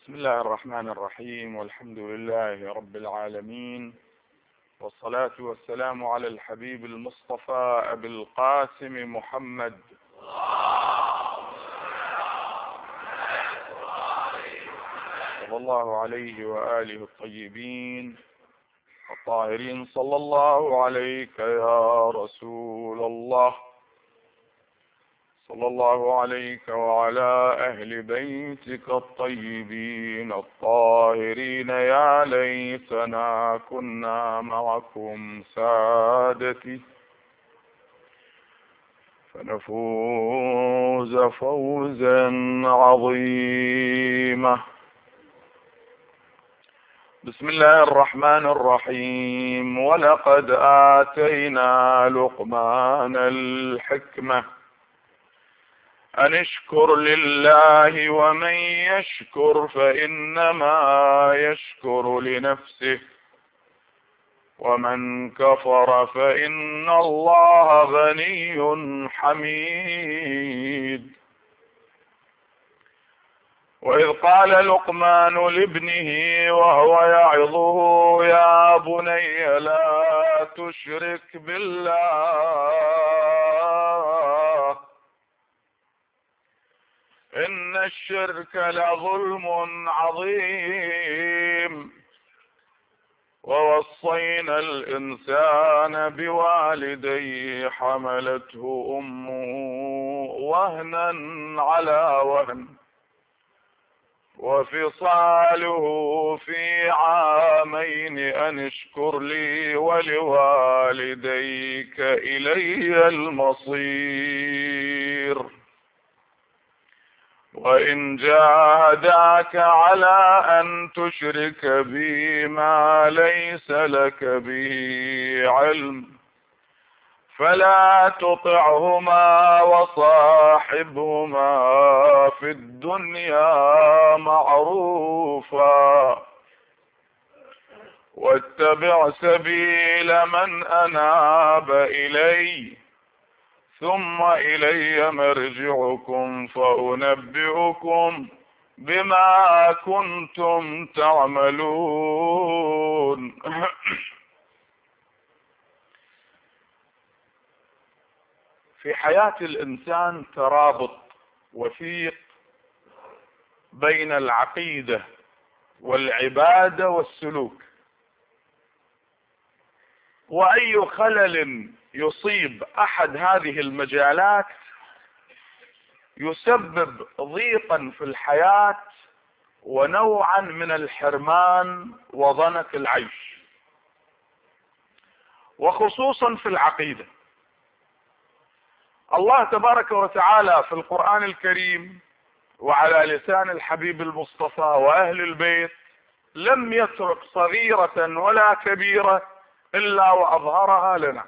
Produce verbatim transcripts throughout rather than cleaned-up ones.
بسم الله الرحمن الرحيم، والحمد لله رب العالمين، والصلاة والسلام على الحبيب المصطفى أبي القاسم محمد صلى الله عليه وآله الطيبين الطاهرين. صلى الله عليك يا رسول الله، صلى الله عليك وعلى أهل بيتك الطيبين الطاهرين. يا ليتنا كنا معكم سادتي فنفوز فوزا عظيما. بسم الله الرحمن الرحيم. ولقد آتينا لقمان الحكمة أن اشكر لله، ومن يشكر فإنما يشكر لنفسه، ومن كفر فإن الله غني حميد. وإذ قال لقمان لابنه وهو يعظه يا بني لا تشرك بالله إن الشرك لظلم عظيم. ووصينا الإنسان بوالديه حملته أمه وهنا على وهن وفصاله في عامين أن اشكر لي ولوالديك إلي المصير. وإن جاهداك على أن تشرك بي ما ليس لك به علم فلا تطعهما وصاحبهما في الدنيا معروفا واتبع سبيل من أناب إلي ثم إلي مرجعكم فأنبئكم بما كنتم تعملون. في حياة الإنسان ترابط وثيق بين العقيدة والعبادة والسلوك، وأي خلل يصيب أحد هذه المجالات يسبب ضيقا في الحياة ونوعا من الحرمان وضنك العيش، وخصوصا في العقيدة. الله تبارك وتعالى في القرآن الكريم وعلى لسان الحبيب المصطفى وأهل البيت لم يترك صغيرة ولا كبيرة إلا وأظهرها لنا،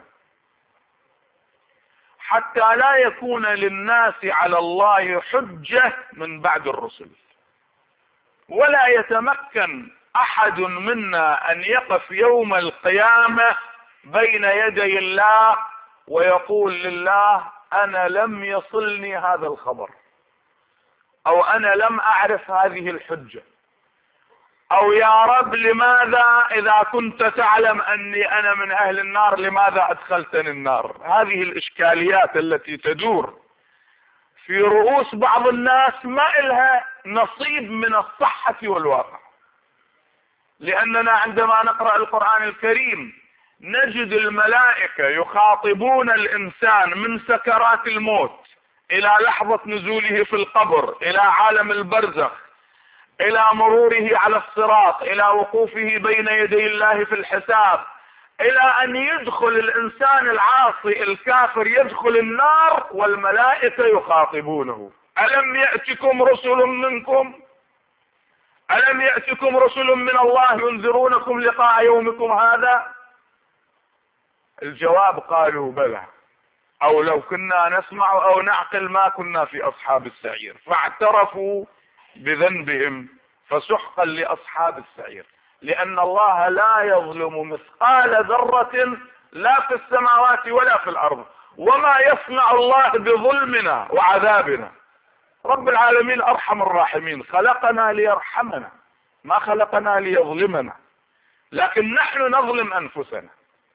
حتى لا يكون للناس على الله حجة من بعد الرسل، ولا يتمكن أحد منا أن يقف يوم القيامة بين يدي الله ويقول لله أنا لم يصلني هذا الخبر، أو أنا لم أعرف هذه الحجة، أو يا رب لماذا إذا كنت تعلم أني أنا من أهل النار لماذا أدخلتني النار. هذه الإشكاليات التي تدور في رؤوس بعض الناس ما إلها نصيب من الصحة والواقع، لأننا عندما نقرأ القرآن الكريم نجد الملائكة يخاطبون الإنسان من سكرات الموت إلى لحظة نزوله في القبر، إلى عالم البرزخ، إلى مروره على الصراط، إلى وقوفه بين يدي الله في الحساب، إلى أن يدخل الإنسان العاصي الكافر يدخل النار والملائكة يخاطبونه. ألم يأتكم رسل منكم ألم يأتكم رسل من الله ينذرونكم لقاء يومكم هذا؟ الجواب قالوا بلى، أو لو كنا نسمع أو نعقل ما كنا في أصحاب السعير، فاعترفوا بذنبهم فسحقا لأصحاب السعير. لأن الله لا يظلم مثقال ذرة لا في السماوات ولا في الأرض، وما يصنع الله بظلمنا وعذابنا رب العالمين أرحم الراحمين، خلقنا ليرحمنا ما خلقنا ليظلمنا، لكن نحن نظلم أنفسنا.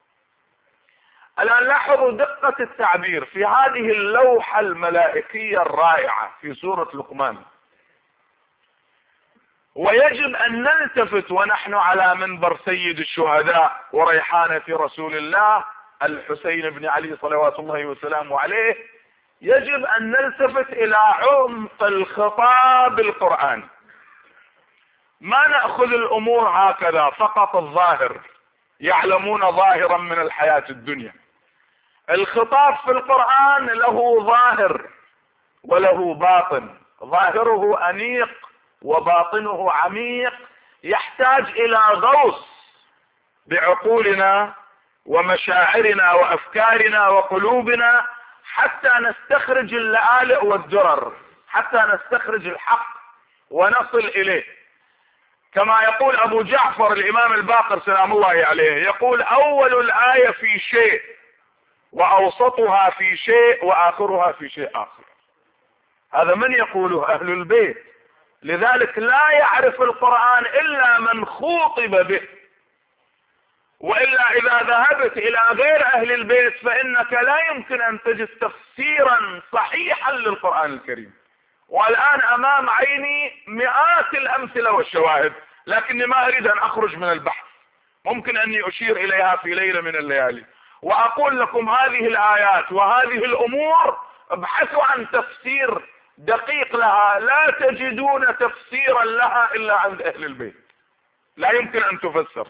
الآن لاحظوا دقة التعبير في هذه اللوحة الملائكية الرائعة في سورة لقمان. ويجب أن نلتفت ونحن على منبر سيد الشهداء وريحانة رسول الله الحسين بن علي صلوات الله وسلامه عليه، يجب أن نلتفت إلى عمق الخطاب القرآني. ما نأخذ الأمور هكذا فقط الظاهر، يعلمون ظاهرا من الحياة الدنيا. الخطاب في القرآن له ظاهر وله باطن، ظاهره أنيق وباطنه عميق، يحتاج إلى غوص بعقولنا ومشاعرنا وأفكارنا وقلوبنا حتى نستخرج اللآلئ والدرر، حتى نستخرج الحق ونصل إليه. كما يقول أبو جعفر الإمام الباقر سلام الله عليه، يقول: أول الآية في شيء وأوسطها في شيء وآخرها في شيء آخر. هذا من يقوله؟ أهل البيت. لذلك لا يعرف القرآن إلا من خوطب به، وإلا إذا ذهبت إلى غير أهل البيت فإنك لا يمكن أن تجد تفسيرا صحيحا للقرآن الكريم. والآن أمام عيني مئات الأمثلة والشواهد، لكني ما أريد أن أخرج من البحث، ممكن أني أشير إليها في ليلة من الليالي وأقول لكم هذه الآيات وهذه الأمور ابحثوا عن تفسير دقيق لها، لا تجدون تفسيرا لها إلا عند أهل البيت، لا يمكن أن تفسر.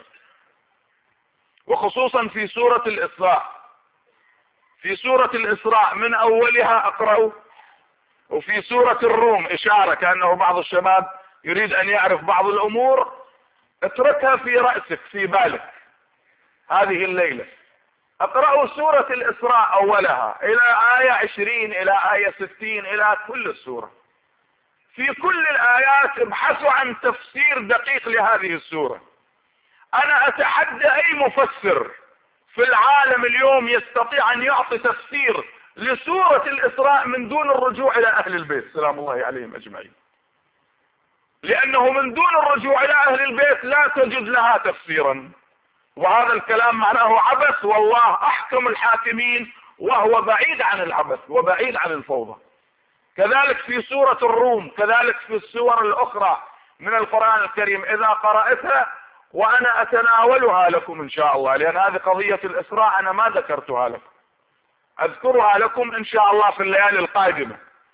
وخصوصا في سورة الإسراء، في سورة الإسراء من أولها أقرأ، وفي سورة الروم إشارة كأنه بعض الشباب يريد أن يعرف بعض الأمور، اتركها في رأسك في بالك هذه الليلة. اقرأوا سورة الإسراء أولها إلى آية عشرين إلى آية ستين إلى كل السورة. في كل الآيات ابحثوا عن تفسير دقيق لهذه السورة. أنا أتحدى أي مفسر في العالم اليوم يستطيع أن يعطي تفسير لسورة الإسراء من دون الرجوع إلى أهل البيت سلام الله عليهم أجمعين، لأنه من دون الرجوع إلى أهل البيت لا تجد لها تفسيرا، وهذا الكلام معناه عبث، والله أحكم الحاكمين وهو بعيد عن العبث وبعيد عن الفوضى. كذلك في سورة الروم، كذلك في السور الأخرى من القرآن الكريم إذا قرأتها، وأنا أتناولها لكم إن شاء الله، لأن هذه قضية الإسراء أنا ما ذكرتها لكم، أذكرها لكم إن شاء الله في الليالي القادمة.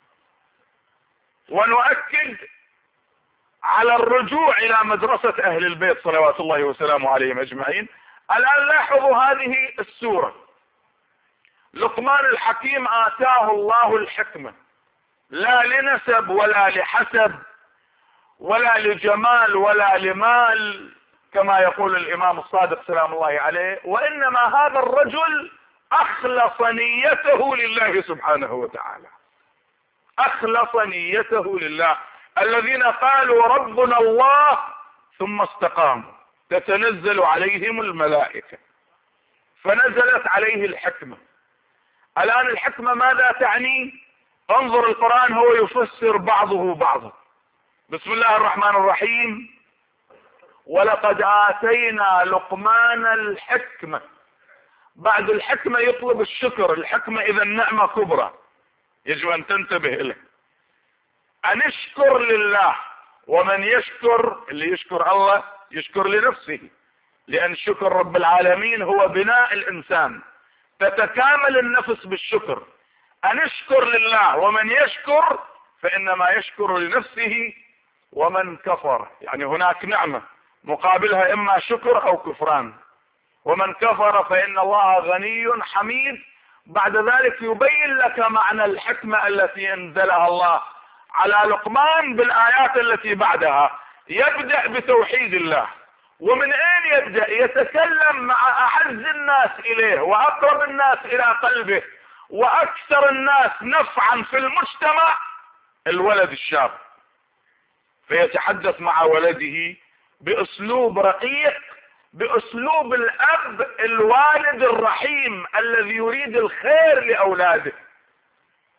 ونؤكد على الرجوع إلى مدرسة أهل البيت صلوات الله وسلامه عليهم أجمعين. الآن لاحظوا هذه السورة، لقمان الحكيم آتاه الله الحكمة، لا لنسب ولا لحسب ولا لجمال ولا لمال كما يقول الإمام الصادق سلام الله عليه، وإنما هذا الرجل أخلص نيته لله سبحانه وتعالى، أخلص نيته لله. الذين قالوا ربنا الله ثم استقاموا تتنزل عليهم الملائكة، فنزلت عليه الحكمة. الآن الحكمة ماذا تعني؟ انظر القرآن هو يفسر بعضه بعضا. بسم الله الرحمن الرحيم: ولقد آتينا لقمان الحكمة. بعد الحكمة يطلب الشكر، الحكمة إذا النعمة كبرى يجب أن تنتبه إليه. أن اشكر لله، ومن يشكر اللي يشكر الله يشكر لنفسه، لأن شكر رب العالمين هو بناء الإنسان، تتكامل النفس بالشكر. أن اشكر لله، ومن يشكر فإنما يشكر لنفسه. ومن كفر يعني هناك نعمة مقابلها إما شكر أو كفران. ومن كفر فإن الله غني حميد. بعد ذلك يبين لك معنى الحكمة التي انزلها الله على لقمان بالآيات التي بعدها. يبدأ بتوحيد الله، ومن أين يبدأ؟ يتكلم مع أعز الناس إليه وأقرب الناس إلى قلبه وأكثر الناس نفعا في المجتمع، الولد الشاب، فيتحدث مع ولده بأسلوب رقيق، بأسلوب الأب الوالد الرحيم الذي يريد الخير لأولاده.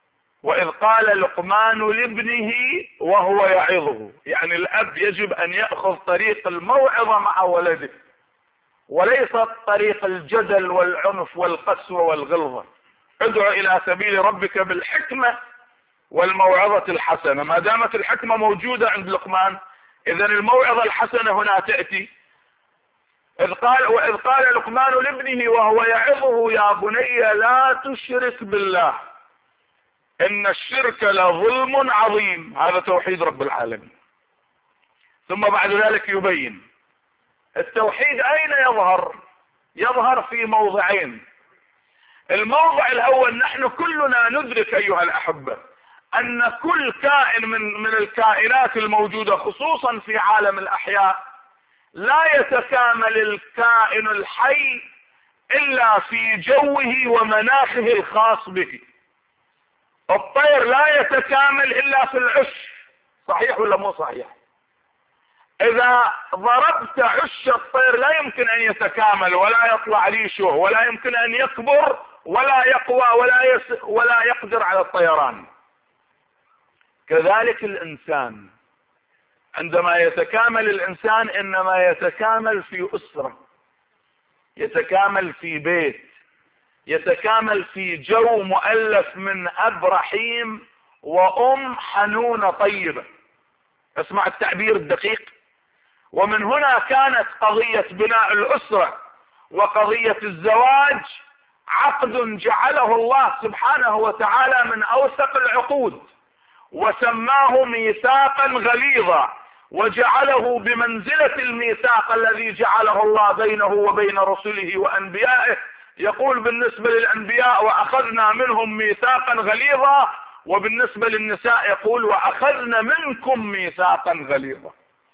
وإذ قال لقمان لابنه وهو يعظه، يعني الأب يجب أن يأخذ طريق الموعظة مع ولده وليس طريق الجدل والعنف والقسوة والغلظة. ادعو إلى سبيل ربك بالحكمة والموعظة الحسنة. ما دامت الحكمة موجودة عند لقمان، إذن الموعظة الحسنة هنا تأتي. إذ قال وإذ قال لقمان لابنه وهو يعظه يا بني لا تشرك بالله إن الشرك لظلم عظيم. هذا توحيد رب العالمين. ثم بعد ذلك يبين التوحيد أين يظهر؟ يظهر في موضعين. الموضع الأول، نحن كلنا ندرك أيها الأحبة أن كل كائن من من الكائنات الموجودة خصوصا في عالم الأحياء لا يتكامل الكائن الحي إلا في جوه ومناخه الخاص به. الطير لا يتكامل إلا في العش، صحيح ولا مو صحيح؟ إذا ضربت عش الطير لا يمكن أن يتكامل ولا يطلع ريشه ولا يمكن أن يكبر ولا يقوى ولا يس ولا يقدر على الطيران. كذلك الإنسان، عندما يتكامل الإنسان إنما يتكامل في أسرة، يتكامل في بيت، يتكامل في جو مؤلف من أب رحيم وأم حنونة طيبة. اسمع التعبير الدقيق. ومن هنا كانت قضية بناء الأسرة وقضية الزواج عقد جعله الله سبحانه وتعالى من أوثق العقود، وسماه ميثاقا غليظا، وجعله بمنزلة الميثاق الذي جعله الله بينه وبين رسله وأنبيائه. يقول بالنسبة للأنبياء وأخذنا منهم ميثاقا غليظا، وبالنسبة للنساء يقول وأخذنا منكم ميثاقا غليظا.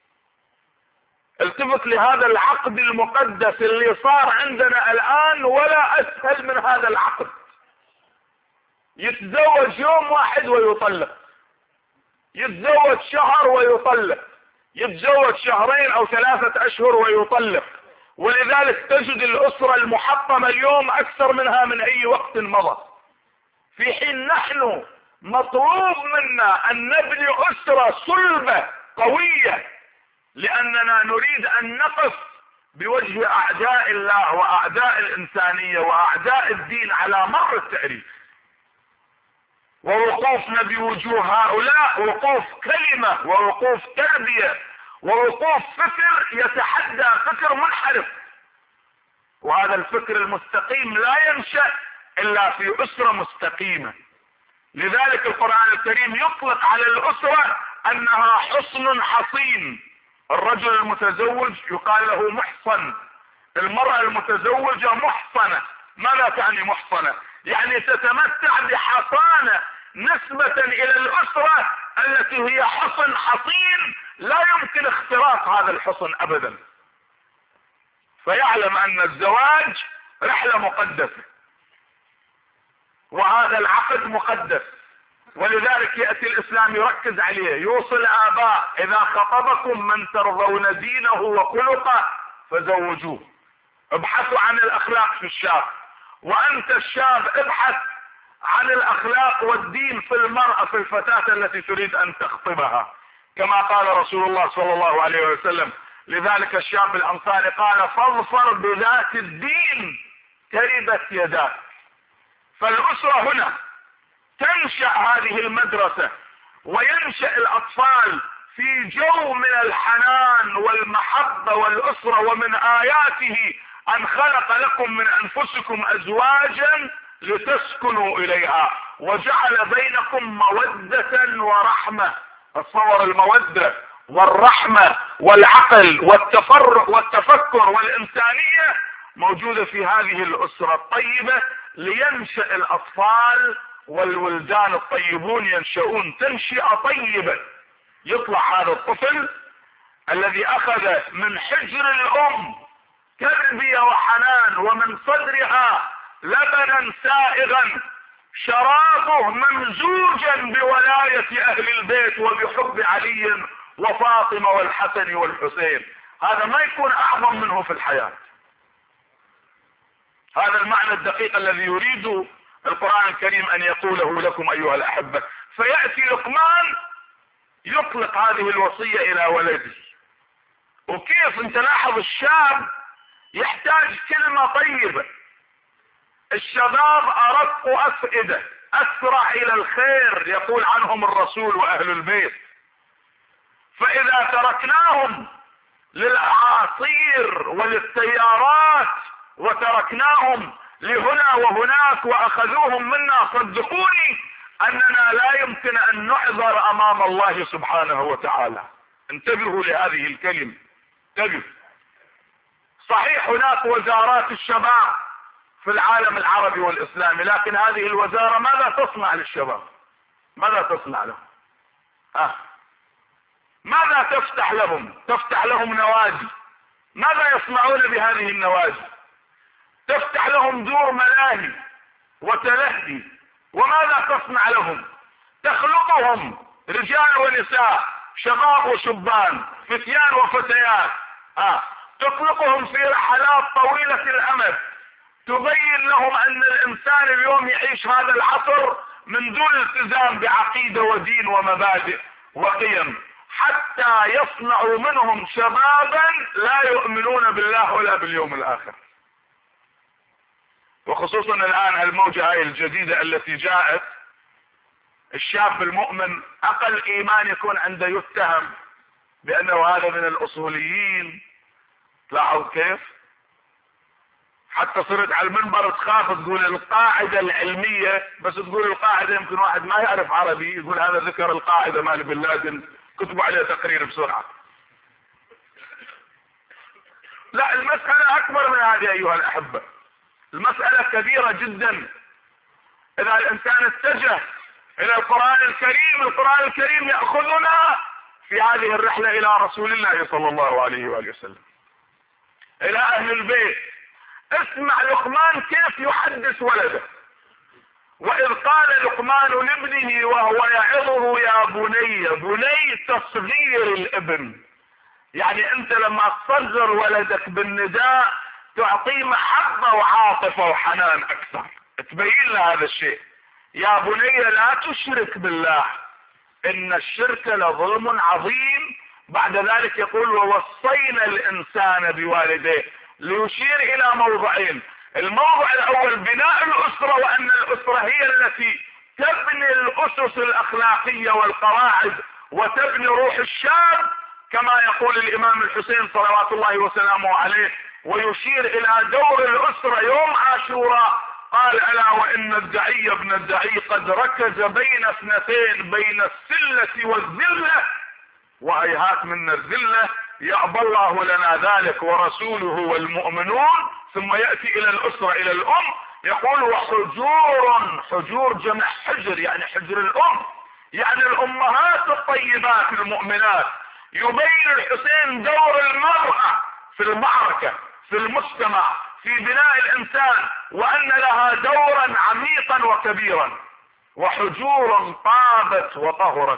التفت لهذا العقد المقدس اللي صار عندنا الآن ولا أسهل من هذا العقد. يتزوج يوم واحد ويطلق، يتزوج شهر ويطلق، يتزوج شهرين أو ثلاثة أشهر ويطلق. ولذلك تجد الأسرة المحطمة اليوم أكثر منها من أي وقت مضى، في حين نحن مطلوب منا أن نبني أسرة صلبة قوية، لأننا نريد أن نقف بوجه أعداء الله وأعداء الإنسانية وأعداء الدين على مر التاريخ. ووقوفنا بوجوه هؤلاء وقوف كلمة ووقوف تربية ووقوف فكر يتحدى فكر منحرف. وهذا الفكر المستقيم لا ينشأ إلا في أسرة مستقيمة. لذلك القرآن الكريم يطلق على الأسرة أنها حصن حصين. الرجل المتزوج يقال له محصن، المرأة المتزوجة محصنة. ماذا تعني محصنة؟ يعني تتمتع بحصانة نسبة إلى الأسرة التي هي حصن حصين لا يمكن اختراق هذا الحصن أبدا. فيعلم أن الزواج رحلة مقدسة وهذا العقد مقدس، ولذلك يأتي الإسلام يركز عليه. يوصي الآباء إذا خطبكم من ترضون دينه وخلقه فزوجوه. ابحثوا عن الأخلاق في الشاب، وأنت الشاب ابحث عن الأخلاق والدين في المرأة، في الفتاة التي تريد أن تخطبها، كما قال رسول الله صلى الله عليه وسلم. لذلك الشاب الأنصاري قال فاظفر بذات الدين تربت يداك. فالأسرة هنا تنشأ هذه المدرسة وينشأ الأطفال في جو من الحنان والمحبة والأسرة. ومن آياته أن خلق لكم من أنفسكم أزواجا لتسكنوا إليها وجعل بينكم مودة ورحمة. تصور المودة والرحمة والعقل والتفرق والتفكر والإنسانية موجودة في هذه الأسرة الطيبة، لينشأ الأطفال والولدان الطيبون ينشؤون تنشئة طيبة. يطلع هذا الطفل الذي أخذ من حجر الأم تربية وحنان ومن صدرها لبنا سائغا شرابه ممزوجا بولاية أهل البيت وبحب علي وفاطمة والحسن والحسين. هذا ما يكون أعظم منه في الحياة. هذا المعنى الدقيق الذي يريد القرآن الكريم ان يقوله لكم ايها الاحبة. فيأتي لقمان يطلق هذه الوصية الى ولده. وكيف انت لاحظ الشاب يحتاج كلمة طيبة. الشباب ارق افئدة، اسرع الى الخير يقول عنهم الرسول واهل البيت. فاذا تركناهم للاعاصير وللتيارات وتركناهم لهنا وهناك واخذوهم منا، صدقوني اننا لا يمكن ان نعذر امام الله سبحانه وتعالى. انتبهوا لهذه الكلمة، انتبهوا. صحيح هناك وزارات الشباب في العالم العربي والاسلامي، لكن هذه الوزارة ماذا تصنع للشباب؟ ماذا تصنع لهم؟ آه. ماذا تفتح لهم؟ تفتح لهم نوادي. ماذا يصنعون بهذه النوادي؟ تفتح لهم دور ملاهي وتلهي. وماذا تصنع لهم؟ تخلطهم رجال ونساء، شباب وشبان، فتيان وفتيات. آه. تطلقهم في رحلات طويلة الامد، تبين لهم ان الانسان اليوم يعيش هذا العصر من دون التزام بعقيدة ودين ومبادئ وقيم، حتى يصنعوا منهم شبابا لا يؤمنون بالله ولا باليوم الاخر. وخصوصا الان الموجة هاي الجديدة التي جاءت، الشاب المؤمن اقل ايمان يكون عنده يتهم بانه هذا من الاصوليين. لاحظوا كيف؟ حتى صرت على المنبر تخاف تقول القاعدة العلمية، بس تقول القاعدة يمكن واحد ما يعرف عربي يقول هذا ذكر القاعدة مال بن لادن، كتبوا عليه تقرير بسرعة. لا، المسألة اكبر من هذه ايها الاحبة، المسألة كبيرة جدا. اذا الانسان اتجه الى القرآن الكريم، القرآن الكريم يأخذنا في هذه الرحلة الى رسول الله صلى الله عليه وآله وسلم، الى اهل البيت. اسمع لقمان كيف يحدث ولده. واذ قال لقمان لابنه وهو يعظه يا بني. بني تصغير الابن، يعني انت لما تصغر ولدك بالنداء تعطيه محبة وعاطفة وحنان اكثر، تبين له هذا الشيء. يا بني لا تشرك بالله ان الشرك لظلم عظيم. بعد ذلك يقول ووصينا الانسان بوالديه، ليشير الى موضعين. الموضع الاول بناء الاسرة، وان الاسرة هي التي تبني الاسس الاخلاقية والقواعد وتبني روح الشاب، كما يقول الامام الحسين صلوات الله وسلامه عليه. ويشير الى دور الاسرة يوم عاشوراء، قال الا وان الدعي ابن الدعي قد ركز بين اثنتين، بين السلة والذلة، وهيهات من الذلة يأبى الله لنا ذلك ورسوله والمؤمنون. ثم يأتي الى الاسرة الى الام، يقول وحجور. حجور جمع حجر، يعني حجر الام، يعني الامهات الطيبات المؤمنات. يبين الحسين دور المرأة في المعركة، في المجتمع، في بناء الانسان، وان لها دورا عميقا وكبيرا. وحجور طابت وطهرت،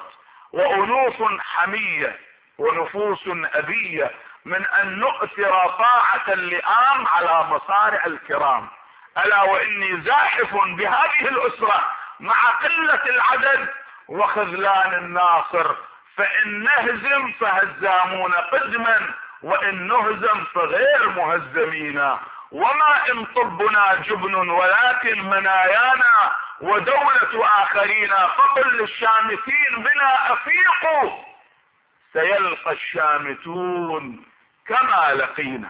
وانوف حمية، ونفوس ابية، من ان نؤثر طاعة اللئام على مصارع الكرام. الا واني زاحف بهذه الاسرة مع قلة العدد وخذلان الناصر، فان نهزم فهزامون قدما، وان نهزم فغير مهزمين. وما ان طبنا جبن ولكن منايانا ودولة اخرين، فقل للشامتين بنا افيقوا سيلقى الشامتون كما لقينا.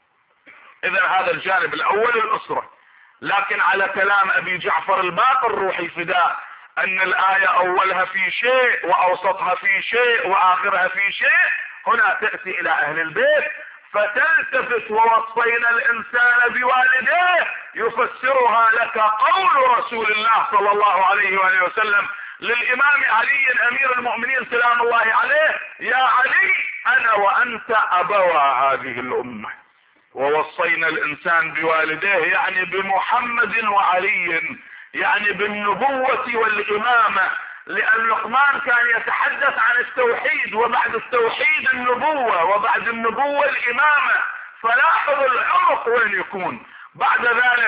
اذا هذا الجانب الاول الاسرة. لكن على كلام ابي جعفر الباقر روح الفداء ان الاية اولها في شيء واوسطها في شيء واخرها في شيء، هنا تأتي الى اهل البيت فتلتفت ووصينا الانسان بوالديه، يفسرها لك قول رسول الله صلى الله عليه وآله وسلم للامام علي امير المؤمنين سلام الله عليه: يا علي انا وانت ابوا هذه الامة. ووصينا الانسان بوالديه يعني بمحمد وعلي، يعني بالنبوة والامامة، لان لقمان كان يتحدث عن التوحيد، وبعد التوحيد النبوة، وبعد النبوة الامامة. فلاحظ العمق وين يكون. بعد ذلك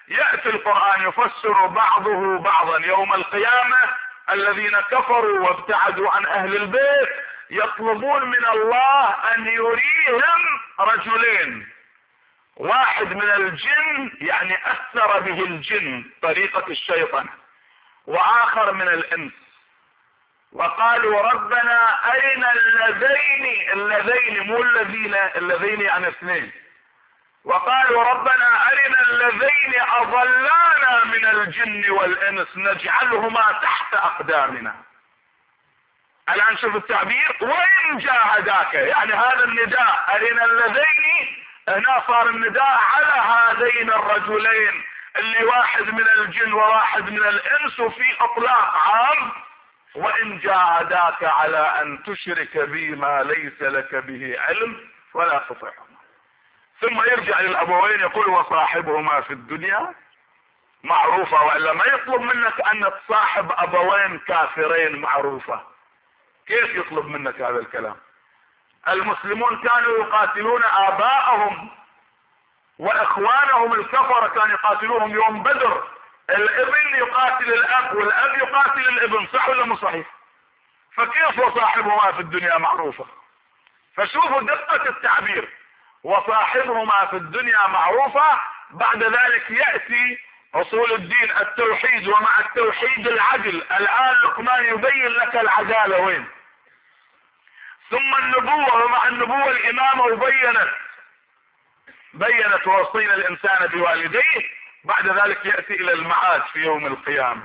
يأتي القرآن يفسر بعضه بعضا. يوم القيامة الذين كفروا وابتعدوا عن اهل البيت يطلبون من الله ان يريهم رجلين، واحد من الجن يعني اثر به الجن طريقة الشيطان، واخر من الانس. وقالوا ربنا ارنا اللذين، اللذين مو الذين، اللذين يعني اثنين. وقالوا ربنا ارنا اللذين اضلانا من الجن والانس نجعلهما تحت اقدامنا. الان شوف التعبير، وان جاهداك، يعني هذا النداء ارنا اللذين، هنا صار النداء على هذين الرجلين اللي واحد من الجن وواحد من الانس، وفي اطلاق عام. وان جاهداك على ان تشرك بي ما ليس لك به علم ولا تطعهما. ثم يرجع للابوين يقول وصاحبهما في الدنيا معروفة. والا ما يطلب منك ان تصاحب ابوين كافرين معروفة. كيف يطلب منك هذا الكلام؟ المسلمون كانوا يقاتلون اباءهم واخوانهم الكفر، كانوا يقاتلوهم يوم بدر. الابن يقاتل الاب والاب يقاتل الابن، صح ولا مو صحيح؟ فكيف وصاحبهما في الدنيا معروفة؟ فشوفوا دقة التعبير، وصاحبهما في الدنيا معروفة. بعد ذلك يأتي اصول الدين التوحيد، ومع التوحيد العدل. الان لقمان يبين لك العدالة وين. ثم النبوة، ومع النبوة الامامة، وبينت بينت ووصينا الانسان بوالديه. بعد ذلك يأتي الى المعاد في يوم القيامة.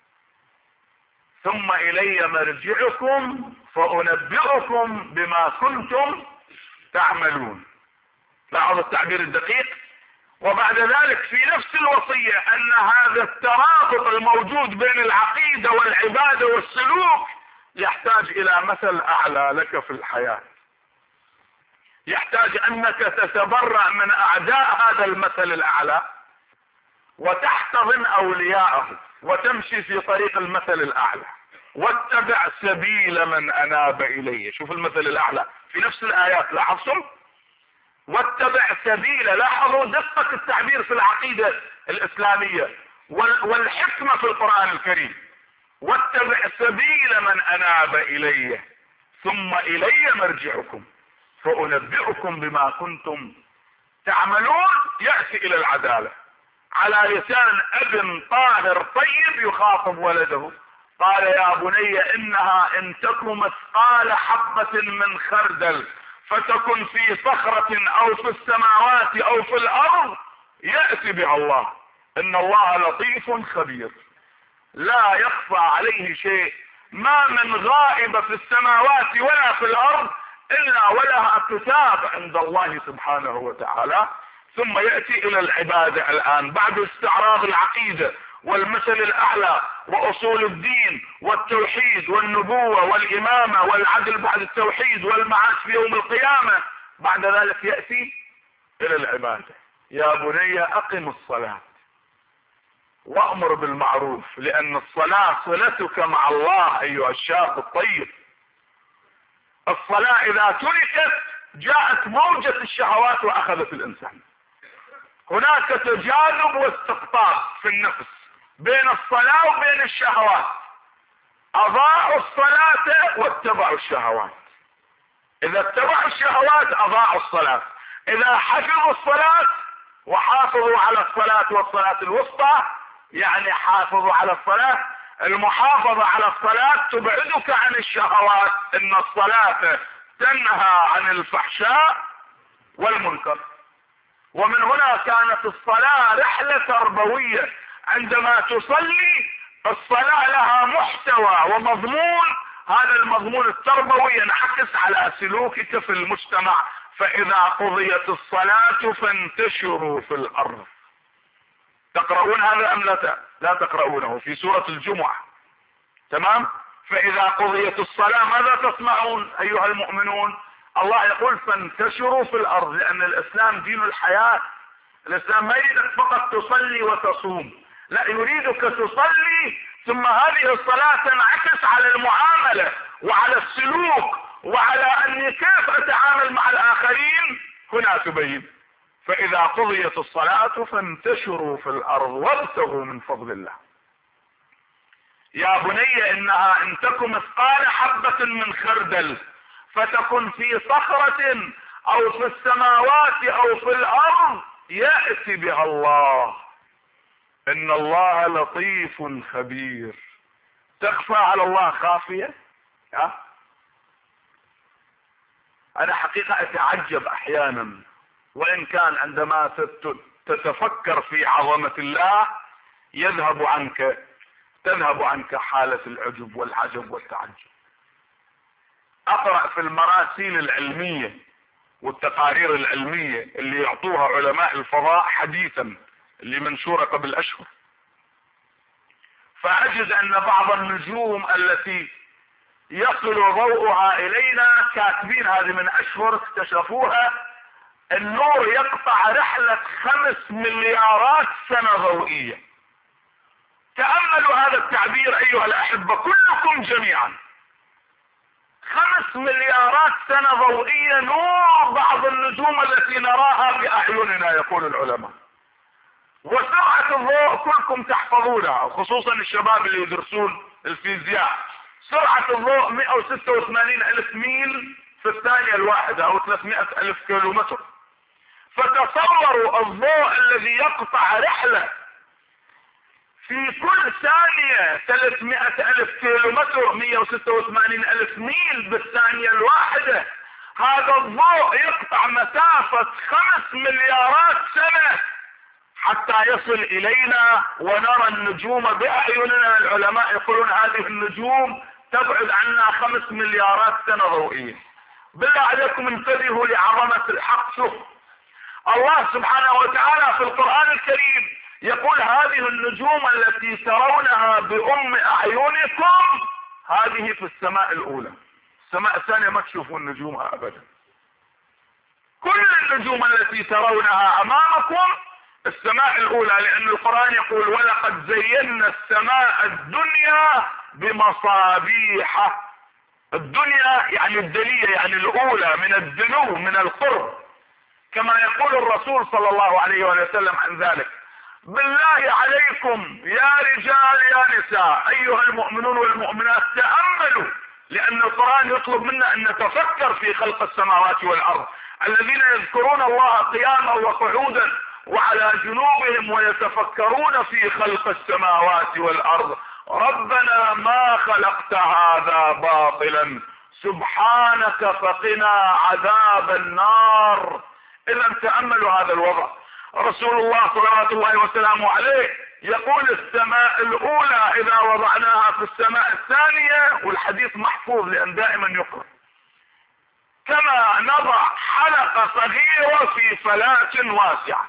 ثم الي مرجعكم فانبئكم بما كنتم تعملون. لاحظوا التعبير الدقيق. وبعد ذلك في نفس الوصية ان هذا الترابط الموجود بين العقيدة والعبادة والسلوك يحتاج الى مثل اعلى لك في الحياة. يحتاج انك تتبرأ من اعداء هذا المثل الاعلى وتحتضن اولياءه وتمشي في طريق المثل الاعلى. واتبع سبيل من اناب الي. شوف المثل الاعلى في نفس الايات، لاحظتم؟ واتبع سبيل. لاحظوا دقة التعبير في العقيدة الاسلامية والحكمة في القرآن الكريم. واتبع سبيل من اناب الي ثم الي مرجعكم فانبئكم بما كنتم تعملون. يأتي الى العدالة على لسان ابن طاهر طيب يخاطب ولده. قال يا بني انها ان تك مثقال حبة من خردل فتكن في صخرة او في السماوات او في الارض يأتي بها الله ان الله لطيف خبير. لا يخفى عليه شيء، ما من غائبة في السماوات ولا في الارض الا ولها كتاب عند الله سبحانه وتعالى. ثم يأتي الى العبادة الان بعد استعراض العقيدة والمثل الاعلى واصول الدين والتوحيد والنبوة والامامة والعدل بعد التوحيد والمعاد في يوم القيامة. بعد ذلك يأتي الى العبادة. يا بني اقم الصلاة وامر بالمعروف، لان الصلاة صلتك مع الله ايها الشاب الطيب. الصلاة اذا تركت جاءت موجة الشهوات واخذت الانسان. هناك تجاذب واستقطاب في النفس بين الصلاة وبين الشهوات. اضاعوا الصلاة واتبعوا الشهوات. اذا اتبعوا الشهوات اضاعوا الصلاة. اذا حفظوا الصلاة وحافظوا على الصلاة والصلاة الوسطى، يعني حافظوا على الصلاة. المحافظة على الصلاة تبعدك عن الشهوات. ان الصلاة تنهى عن الفحشاء والمنكر. ومن هنا كانت الصلاة رحلة تربوية. عندما تصلي الصلاة لها محتوى ومضمون، هذا المضمون التربوي ينعكس على سلوكك في المجتمع. فإذا قضيت الصلاة فانتشروا في الأرض. تقرؤون هذا أم لا لا تقرؤونه في سورة الجمعة؟ تمام. فإذا قضيت الصلاة ماذا تسمعون أيها المؤمنون؟ الله يقول فانتشروا في الأرض، لأن الإسلام دين الحياة. الإسلام ما يريدك فقط تصلي وتصوم، لا، يريدك تصلي ثم هذه الصلاة تنعكس على المعاملة وعلى السلوك وعلى أني كيف أتعامل مع الآخرين. هنا تبين. فإذا قضيت الصلاة فانتشروا في الأرض وابتغوا من فضل الله. يا بني إنها إن تكن مثقال حبة من خردل فتكن في صخرة أو في السماوات أو في الأرض يأتي بها الله إن الله لطيف خبير. تخفى على الله خافية؟ ها؟ أنا حقيقة أتعجب أحيانا، وإن كان عندما تتفكر في عظمة الله يذهب عنك تذهب عنك حالة العجب والعجب والتعجب. أقرأ في المراسيل العلمية والتقارير العلمية اللي يعطوها علماء الفضاء حديثا اللي منشورة قبل أشهر، فأجد أن بعض النجوم التي يصل ضوءها إلينا كاتبين هذه من أشهر اكتشفوها النور يقطع رحلة خمس مليارات سنة ضوئية. تأملوا هذا التعبير أيها الأحبة كلكم جميعا، خمس مليارات سنة ضوئية نور بعض النجوم التي نراها بأعيننا يقول العلماء. وسرعة الضوء كلكم تحفظونها، خصوصا الشباب اللي يدرسون الفيزياء. سرعة الضوء مئة وستة وثمانين ألف ميل في الثانية الواحدة أو ثلاثمائة ألف كيلومتر. فتصوروا الضوء الذي يقطع رحلة في كل ثانية ثلاثمائة ألف كيلومتر، مئة وستة وثمانين ألف ميل بالثانية الواحدة. هذا الضوء يقطع مسافة خمس مليارات سنة حتى يصل إلينا ونرى النجوم بأعيننا. العلماء يقولون هذه النجوم تبعد عنا خمس مليارات سنة ضوئية. بالله عليكم انتبهوا لعظمة الحق. شوف الله سبحانه وتعالى في القرآن الكريم يقول هذه النجوم التي ترونها بأم أعينكم هذه في السماء الأولى، السماء الثانية ما تشوفون نجومها أبدا. كل النجوم التي ترونها أمامكم السماء الأولى، لأن القرآن يقول ولقد زينا السماء الدنيا بمصابيح. الدنيا يعني الدنيا يعني الأولى، من الدنو من القرب، كما يقول الرسول صلى الله عليه وسلم عن ذلك. بالله عليكم يا رجال يا نساء أيها المؤمنون والمؤمنات تأملوا، لأن القرآن يطلب منا أن نتفكر في خلق السماوات والأرض. الذين يذكرون الله قياما وقعودا وعلى جنوبهم ويتفكرون في خلق السماوات والأرض ربنا ما خلقت هذا باطلا سبحانك فقنا عذاب النار. إذا تأملوا هذا الوضع. رسول الله صلوات الله وسلامه عليه يقول السماء الأولى إذا وضعناها في السماء الثانية، والحديث محفوظ لأن دائما يقرأ، كما نضع حلقة صغيرة في فلاة واسعة.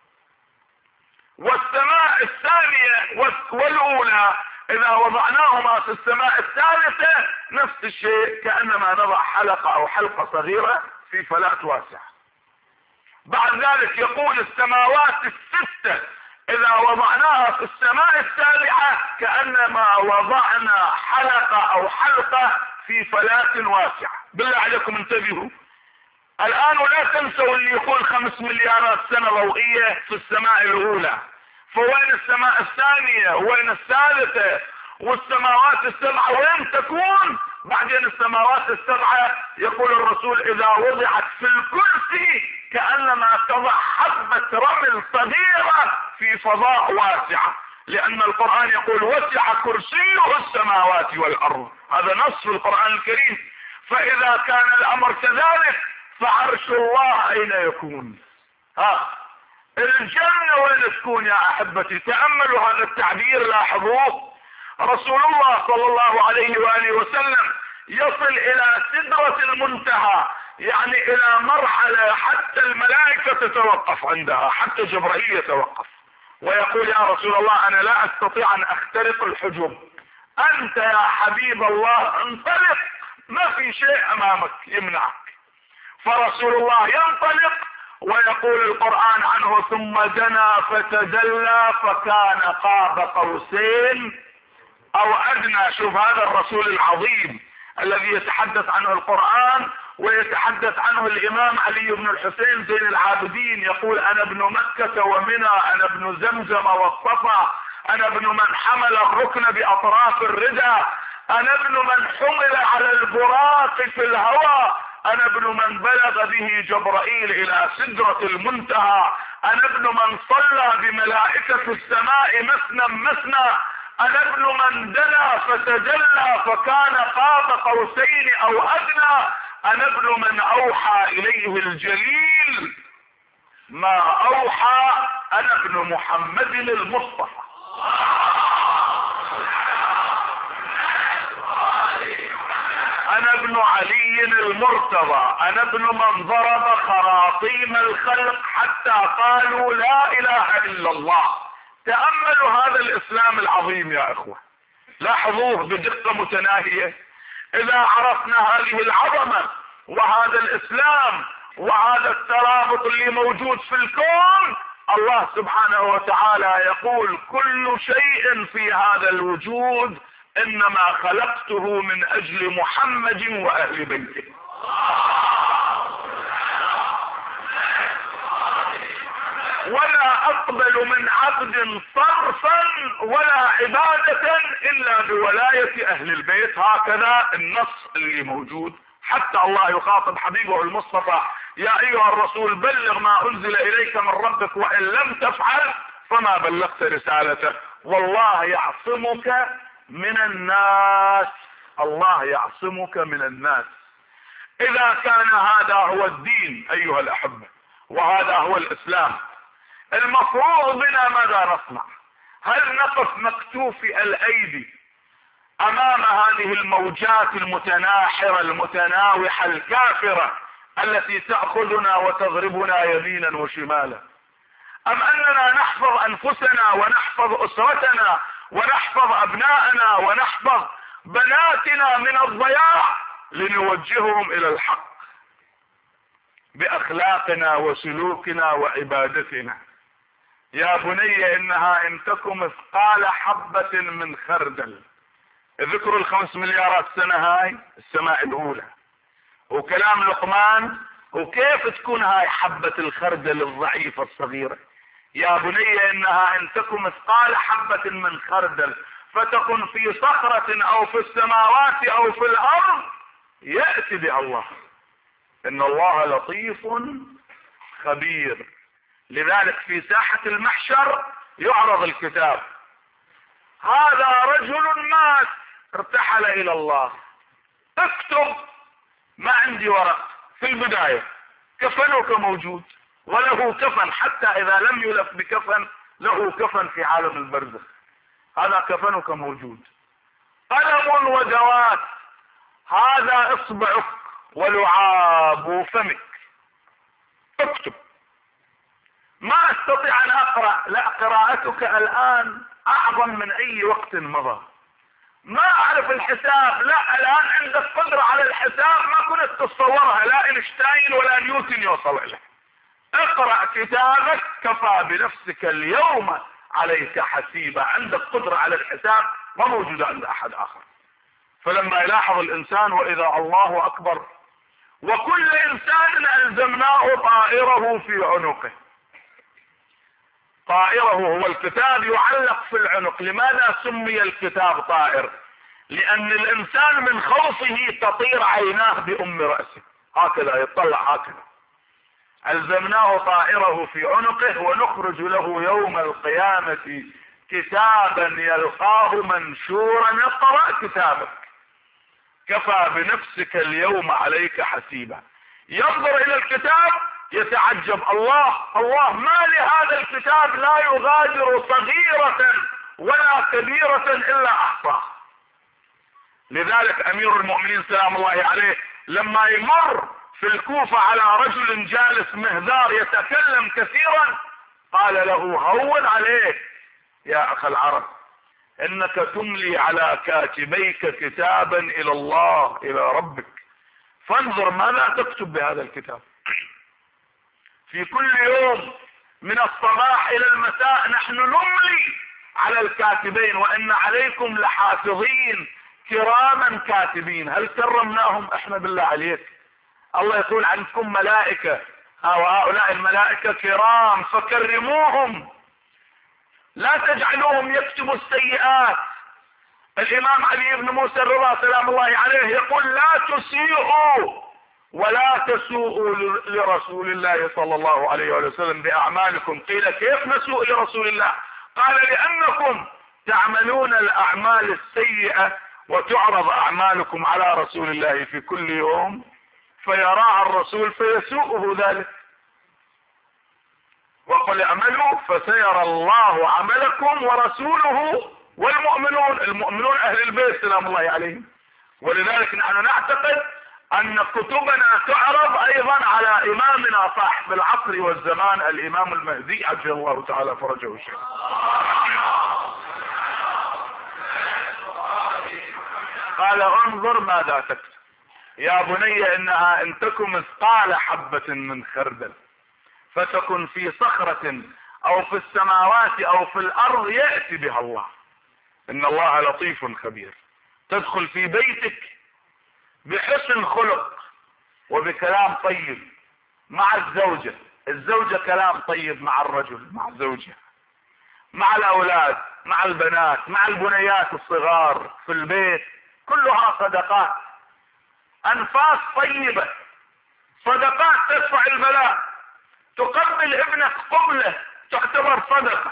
والسماء الثانية والأولى إذا وضعناهما في السماء الثالثة نفس الشيء، كأنما نضع حلقة أو حلقة صغيرة في فلاة واسعة. بعد ذلك يقول السماوات الستة إذا وضعناها في السماء السابعة كأنما وضعنا حلقة أو حلقة في فلاة واسعة. بالله عليكم انتبهوا الآن ولا تنسوا اللي يقول خمس مليارات سنة ضوئية في السماء الأولى، فوين السماء الثانية وين الثالثة والسماوات السبعة وين تكون؟ بعدين السماوات السبعة يقول الرسول إذا وضعت في الكرسي كأنما تضع حبة رمل صغيرة في فضاء واسعة، لأن القرآن يقول وسع كرسيه السماوات والأرض، هذا نص في القرآن الكريم. فإذا كان الأمر كذلك فعرش الله أين يكون؟ ها الجنة وين تكون يا أحبتي؟ تأملوا هذا التعبير لاحظوه. رسول الله صلى الله عليه وآله وسلم يصل إلى سدرة المنتهى، يعني إلى مرحلة حتى الملائكة تتوقف عندها، حتى جبرائيل يتوقف ويقول يا رسول الله أنا لا أستطيع أن أخترق الحجب، أنت يا حبيب الله انطلق، ما في شيء أمامك يمنعك. فرسول الله ينطلق ويقول القرآن عنه ثم دنا فتدلى فكان قاب قوسين أو أدنى. شوف هذا الرسول العظيم الذي يتحدث عنه القرآن ويتحدث عنه الامام علي بن الحسين زين العابدين، يقول انا ابن مكة ومنى، انا ابن زمزم والصفا، انا ابن من حمل الركن باطراف الردى، انا ابن من حمل على البراق في الهوى، انا ابن من بلغ به جبرائيل الى سدرة المنتهى، انا ابن من صلى بملائكة السماء مثنى مثنى، انا ابن من دنا فتجلى فكان قاب قوسين او ادنى، انا ابن من اوحى اليه الجليل ما اوحى، انا ابن محمد المصطفى. انا ابن علي المرتضى، انا ابن من ضرب خراطيم الخلق حتى قالوا لا اله الا الله. تأملوا هذا الاسلام العظيم يا اخوة، لاحظوه بدقة متناهية. اذا عرفنا هذه العظمة وهذا الاسلام وهذا الترابط اللي موجود في الكون، الله سبحانه وتعالى يقول كل شيء في هذا الوجود انما خلقته من اجل محمد واهل بيته. ولا اقبل من عبد صرفا ولا عبادة الا بولاية اهل البيت. هكذا النص اللي موجود. حتى الله يخاطب حبيبه المصطفى: يا ايها الرسول بلغ ما انزل اليك من ربك وان لم تفعل فما بلغت رسالته والله يعصمك من الناس. الله يعصمك من الناس. اذا كان هذا هو الدين ايها الاحبة وهذا هو الاسلام، المفروض بنا ماذا نصنع؟ هل نقف مكتوفي الايدي امام هذه الموجات المتناحرة المتناوحة الكافرة التي تأخذنا وتضربنا يمينا وشمالا، ام اننا نحفظ انفسنا ونحفظ اسرتنا ونحفظ ابناءنا ونحفظ بناتنا من الضياع لنوجههم الى الحق باخلاقنا وسلوكنا وعبادتنا؟ يا بني انها ان تكن مثقال حبة من خردل. ذكروا الخمس مليارات سنة هاي السماء الاولى، وكلام لقمان، وكيف تكون هاي حبة الخردل الضعيفة الصغيرة؟ يا بني انها ان تكن مثقال حبة من خردل فتكن في صخرة او في السماوات او في الارض يأتي بالله، ان الله لطيف خبير. لذلك في ساحة المحشر يعرض الكتاب: هذا رجل مات ارتحل الى الله، اكتب. ما عندي ورق. في البداية كفنك موجود وله كفن، حتى اذا لم يلف بكفن له كفن في عالم البرزخ. هذا كفنك موجود. قلم ودوات، هذا اصبعك ولعاب فمك، اكتب. ما استطيع ان اقرأ، لا، قراءتك الان اعظم من اي وقت مضى. ما اعرف الحساب، لا، الان عندك قدرة على الحساب ما كنت تتصورها، لا اينشتاين ولا نيوتن يوصل اليك. اقرأ كتابك، كفى بنفسك اليوم عليك حسيبا. عندك قدرة على الحساب ما موجودة عند احد اخر. فلما يلاحظ الانسان واذا الله اكبر، وكل انسان الزمناه طائره في عنقه. طائره هو الكتاب يعلق في العنق. لماذا سمي الكتاب طائر؟ لان الانسان من خوفه تطير عيناه بام رأسه، هكذا يطلع هكذا. الزمناه طائره في عنقه ونخرج له يوم القيامة كتابا يلقاه منشورا. اقرأ كتابك، كفى بنفسك اليوم عليك حسيبا. ينظر الى الكتاب يتعجب: الله الله، ما لهذا الكتاب لا يغادر صغيرة ولا كبيرة الا احصاها. لذلك امير المؤمنين سلام الله عليه لما يمر في الكوفة على رجل جالس مهذار يتكلم كثيرا قال له: هون عليك يا اخ العرب، انك تملي على كاتبيك كتابا الى الله الى ربك، فانظر ماذا تكتب بهذا الكتاب. في كل يوم من الصباح الى المساء نحن نملي على الكاتبين: وان عليكم لحافظين كراما كاتبين. هل كرمناهم احنا بالله عليك؟ الله يقول عنكم ملائكة، هؤلاء الملائكة كرام فكرموهم، لا تجعلوهم يكتبوا السيئات. الامام علي بن موسى الرضا سلام الله عليه يقول لا تسيئوا ولا تسوءوا لرسول الله صلى الله عليه وسلم بأعمالكم. قيل كيف نسوء لرسول الله؟ قال لأنكم تعملون الأعمال السيئة وتعرض أعمالكم على رسول الله في كل يوم فيراها الرسول فيسوءه ذلك. وقل اعملوا فسيرى الله عملكم ورسوله والمؤمنون، المؤمنون أهل البيت سلام الله عليهم. ولذلك نحن نعتقد أن كتبنا تعرض أيضا على إمامنا صاحب العصر والزمان الإمام المهدي عجل الله تعالى فرجه الشريف. قال انظر ماذا تكتب يا بني إنها إن تكن مثقال حبة من خردل فتكن في صخرة أو في السماوات أو في الأرض يأتي بها الله إن الله لطيف خبير. تدخل في بيتك بحسن خلق وبكلام طيب مع الزوجة، الزوجة كلام طيب مع الرجل مع الزوجة، مع الأولاد مع البنات مع البنيات الصغار في البيت، كلها صدقات، أنفاس طيبة، صدقات تدفع البلاء. تقبل ابنك قبلة تعتبر صدقة،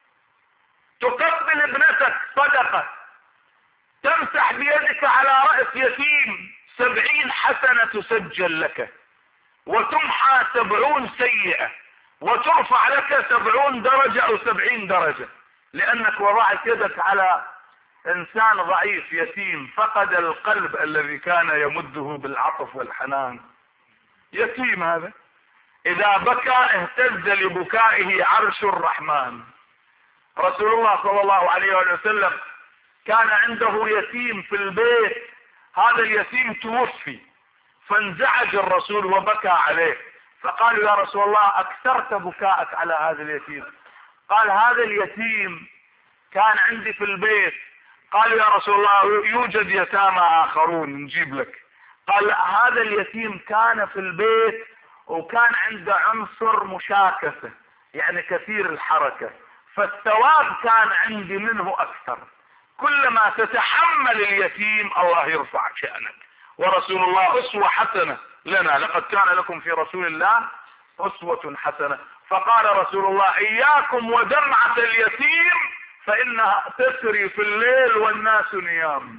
تقبل ابنتك صدقة، تمسح بيدك على رأس يتيم سبعين حسنة تسجل لك وتمحى سبعون سيئة وترفع لك سبعون درجة أو سبعين درجة، لأنك وضعت يدك على إنسان ضعيف يتيم فقد القلب الذي كان يمده بالعطف والحنان. يتيم هذا إذا بكى اهتز لبكائه عرش الرحمن. رسول الله صلى الله عليه وسلم كان عنده يتيم في البيت، هذا اليتيم توفي فانزعج الرسول وبكى عليه، فقالوا يا رسول الله أكثرت بكاءك على هذا اليتيم. قال هذا اليتيم كان عندي في البيت. قالوا يا رسول الله يوجد يتامى آخرون نجيب لك. قال هذا اليتيم كان في البيت وكان عنده عنصر مشاكسة يعني كثير الحركة، فالثواب كان عندي منه أكثر. كلما تتحمل اليتيم الله يرفع شأنك. ورسول الله أسوة حسنة لنا، لقد كان لكم في رسول الله أسوة حسنة. فقال رسول الله إياكم ودمعة اليتيم فإنها تسري في الليل والناس نيام.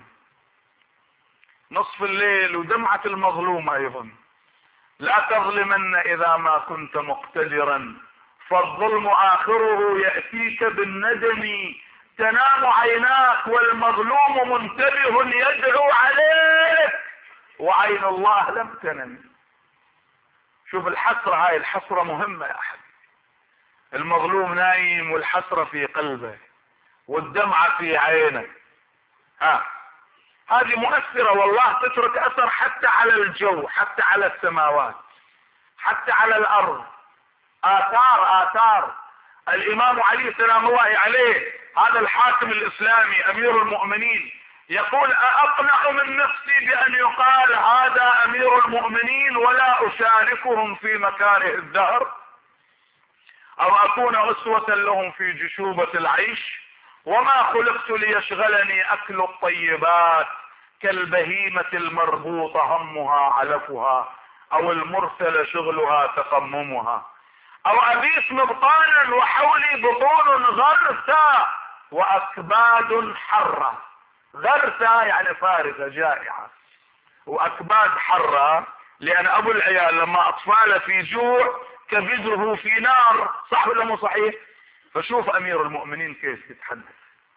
نصف الليل ودمعة المظلوم أيضا. لا تظلمن إذا ما كنت مقتدرا فالظلم آخره يأتيك بالندم. تنام عيناك والمظلوم منتبه يدعو عليك وعين الله لم تنم. شوف الحسرة، هاي الحسرة مهمة يا أحد. المظلوم نايم والحسرة في قلبه والدمعة في عينه، ها هذه مؤثرة والله، تترك أثر حتى على الجو، حتى على السماوات، حتى على الأرض. آثار آثار. الإمام علي سلام الله عليه هذا الحاكم الإسلامي أمير المؤمنين يقول أقنع من نفسي بأن يقال هذا أمير المؤمنين ولا أشاركهم في مكاره الدهر أو أكون أسوة لهم في جشوبة العيش. وما خلقت ليشغلني أكل الطيبات كالبهيمة المربوطة همها علفها أو المرسل شغلها تقممها أو أبيت مبطانا وحولي بطون غرثة وأكباد حرة. غرثة يعني فارغة جائعة، وأكباد حرة لأن أبو العيال لما أطفاله في جوع كبده في نار، صح ولا مو صحيح؟ فشوف أمير المؤمنين كيف يتحدث.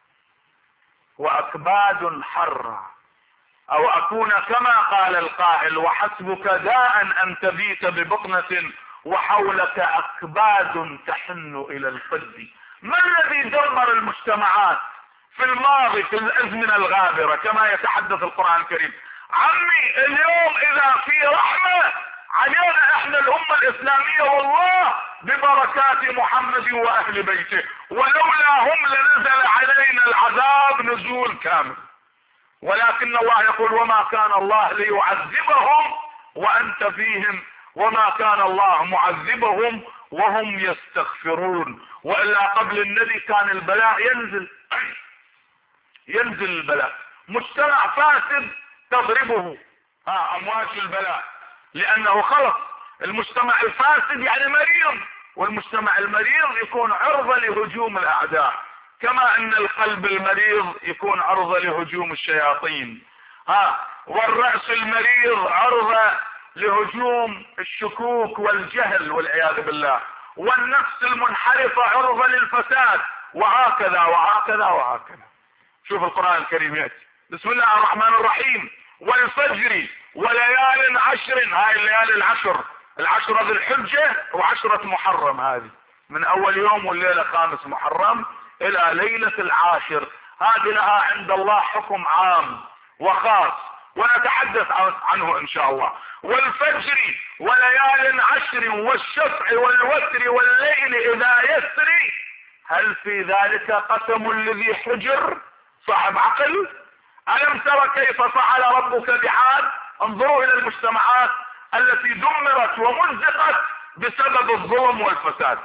وأكباد حرة أو أكون كما قال القائل وحسبك داء أن تبيت ببطنة وحولك أكباد تحن إلى الفد. ما الذي دمر المجتمعات في الماضي في الأزمنة الغابرة كما يتحدث القرآن الكريم؟ عمي اليوم إذا في رحمة علينا احنا الأمة الإسلامية والله ببركات محمد وأهل بيته، ولولا هم لنزل علينا العذاب نزول كامل. ولكن الله يقول وما كان الله ليعذبهم وأنت فيهم وما كان الله معذبهم وهم يستغفرون. وإلا قبل النبي كان البلاء ينزل ينزل البلاء. مجتمع فاسد تضربه ها أمواج البلاء، لأنه خلص المجتمع الفاسد يعني مريض، والمجتمع المريض يكون عرضة لهجوم الأعداء، كما أن القلب المريض يكون عرضة لهجوم الشياطين، ها والرأس المريض عرضة لهجوم الشكوك والجهل والعياذ بالله، والنفس المنحرفة عرضة للفساد، وهكذا وهكذا وهكذا. شوف القرآن الكريم يأتي بسم الله الرحمن الرحيم والفجر وليال عشر. هاي الليالي العشر، العشرة ذي الحجة وعشرة محرم، هذه من اول يوم والليلة خامس محرم الى ليلة العاشر، هذه لها عند الله حكم عام وخاص ونتحدث عنه ان شاء الله. والفجر وليال عشر والشفع والوتر والليل اذا يسري هل في ذلك قسم لذي حجر صاحب عقل؟ ألم تر كيف فعل ربك بعاد؟ انظروا إلى المجتمعات التي دمرت ومزقت بسبب الظلم والفساد.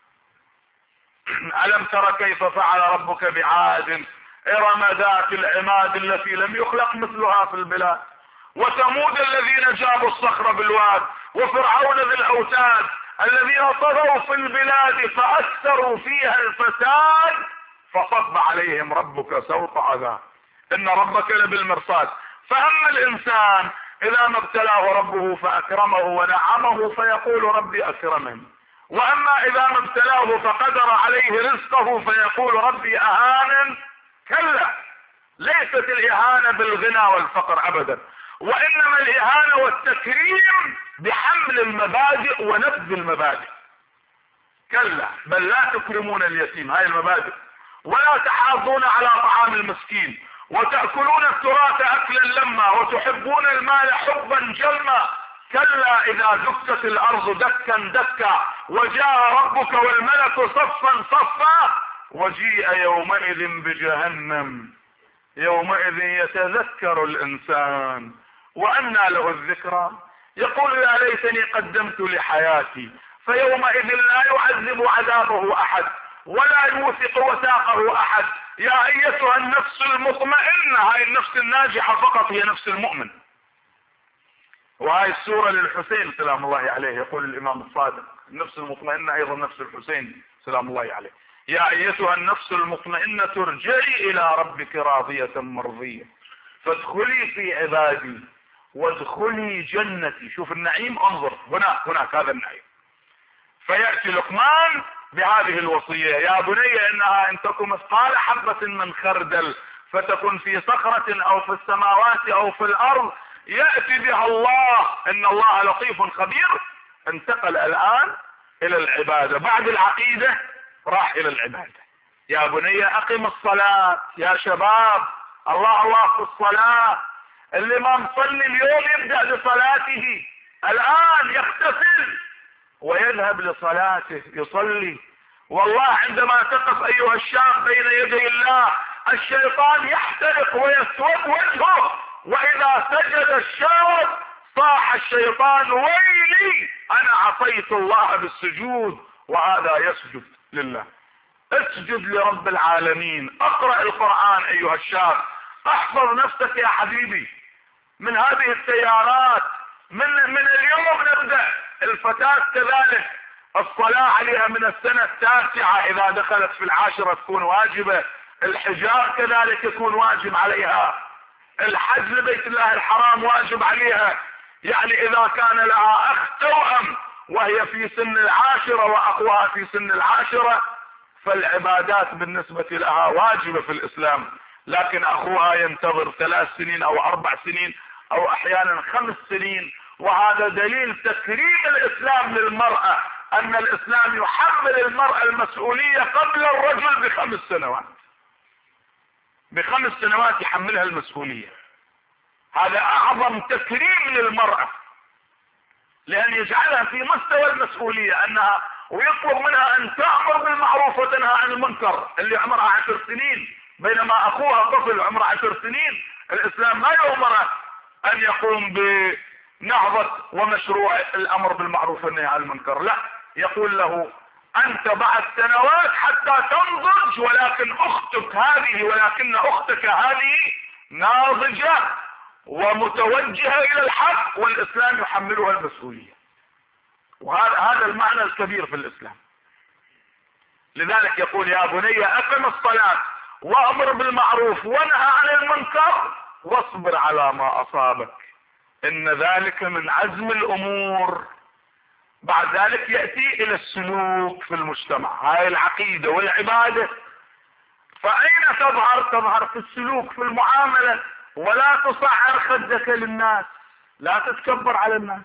ألم تر كيف فعل ربك بعاد إرم ذات العماد التي لم يخلق مثلها في البلاد، وثمود الذين جابوا الصخر بالواد، وفرعون ذي الأوتاد الذين طغوا في البلاد فأكثروا فيها الفساد فصب عليهم ربك سوط عذاب إن ربك لبالمرصاد. فأما الإنسان إذا ما ابتلاه ربه فأكرمه ونعمه فيقول ربي أكرمن، وأما إذا ما ابتلاه فقدر عليه رزقه فيقول ربي أهانن. كلا، ليست الإهانة بالغنى والفقر أبدا، وإنما الإهانة والتكريم بحمل المبادئ ونبذ المبادئ. كلا بل لا تكرمون اليتيم، هاي المبادئ، ولا تحاضون على طعام المسكين، وتأكلون التراث أكلا لما، وتحبون المال حبا جما. كلا إذا دكت الأرض دكا دكا وجاء ربك والملك صفا صفا وجيء يومئذ بجهنم يومئذ يتذكر الإنسان وأنى له الذكرى يقول يا ليتني قدمت لحياتي فيومئذ لا يعذب عذابه أحد ولا يوثق وثاقه أحد. يا أيتها النفس المطمئنة، هاي النفس الناجحة فقط هي نفس المؤمن. وهاي السورة للحسين سلام الله عليه، يقول الإمام الصادق النفس المطمئنة أيضا نفس الحسين سلام الله عليه. يا أيتها النفس المطمئنة ارجعي إلى ربك راضية مرضية فادخلي في عبادي وادخلي جنتي. شوف النعيم، انظر هنا هناك هذا النعيم. فيأتي لقمان بهذه الوصية: يا بني إنها إن تكن مثقال حبة من خردل فتكن في صخرة أو في السماوات أو في الأرض يأتي بها الله إن الله لطيف خبير. انتقل الآن إلى العبادة، بعد العقيدة راح إلى العبادة. يا بني أقم الصلاة، يا شباب الله الله في الصلاة. اللي ما مصلي اليوم يبدأ بصلاته الآن، يغتسل ويذهب لصلاته يصلي. والله عندما تقف أيها الشاب بين يدي الله الشيطان يحترق ويسود وجهه، وإذا سجد الشاب صاح الشيطان ويلي أنا عصيت الله بالسجود، وهذا يسجد لله. اسجد لرب العالمين، اقرأ القرآن أيها الشاب، احفظ نفسك يا حبيبي من هذه التيارات. من من اليوم نبدأ. الفتاة كذلك الصلاة عليها من السنة التاسعة، إذا دخلت في العاشرة تكون واجبة. الحجاب كذلك يكون واجب عليها. الحج لبيت الله الحرام واجب عليها. يعني إذا كان لها أخ توأم وهي في سن العاشرة وأخوها في سن العاشرة فالعبادات بالنسبة لها واجبة في الإسلام، لكن أخوها ينتظر ثلاث سنين أو أربع سنين أو أحيانا خمس سنين. وهذا دليل تكريم الإسلام للمرأة، أن الإسلام يحمل المرأة المسؤولية قبل الرجل بخمس سنوات. بخمس سنوات يحملها المسؤولية. هذا أعظم تكريم للمرأة، لأن يجعلها في مستوى المسؤولية أنها، ويطلب منها أن تأمر بالمعروف وتنهى عن المنكر. اللي عمرها عشر سنين بينما أخوها طفل عمره عشر سنين الاسلام ما يؤمر ان يقوم بنهضة ومشروع الامر بالمعروف والنهي عن المنكر، لا، يقول له انت بعد سنوات حتى تنضج، ولكن اختك هذه ولكن اختك هذه ناضجة ومتوجهة الى الحق، والاسلام يحملها المسؤولية. وهذا هذا المعنى الكبير في الاسلام. لذلك يقول يا بني اقم الصلاة وامر بالمعروف وانهى عن المنكر واصبر على ما اصابك ان ذلك من عزم الامور. بعد ذلك يأتي الى السلوك في المجتمع، هاي العقيدة والعبادة. فاين تظهر؟ تظهر في السلوك في المعاملة. ولا تصعر خدك للناس، لا تتكبر على الناس.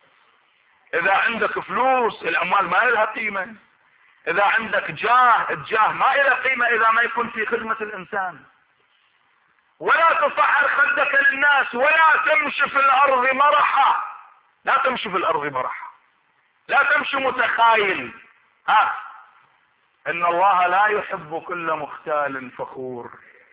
اذا عندك فلوس الاموال ما لها قيمة، اذا عندك جاه الجاه ما له قيمة اذا ما يكون في خدمة الانسان. ولا تصعر خدك للناس، ولا تمشي في الارض مرحا، لا تمشي في الارض مرحا، لا تمشي متخايل. ها ان الله لا يحب كل مختال فخور.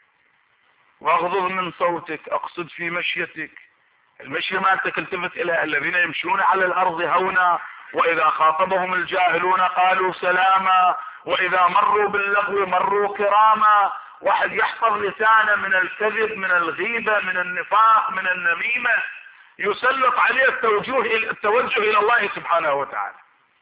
واغضض من صوتك، اقصد في مشيتك. المشي ما تلتفت الى الذين يمشون على الارض هونا واذا خاطبهم الجاهلون قالوا سلاما واذا مروا باللغو مروا كراما. واحد يحفظ لسانه من الكذب، من الغيبة، من النفاق، من النميمة، يسلط عليه التوجه التوجه الى الله سبحانه وتعالى.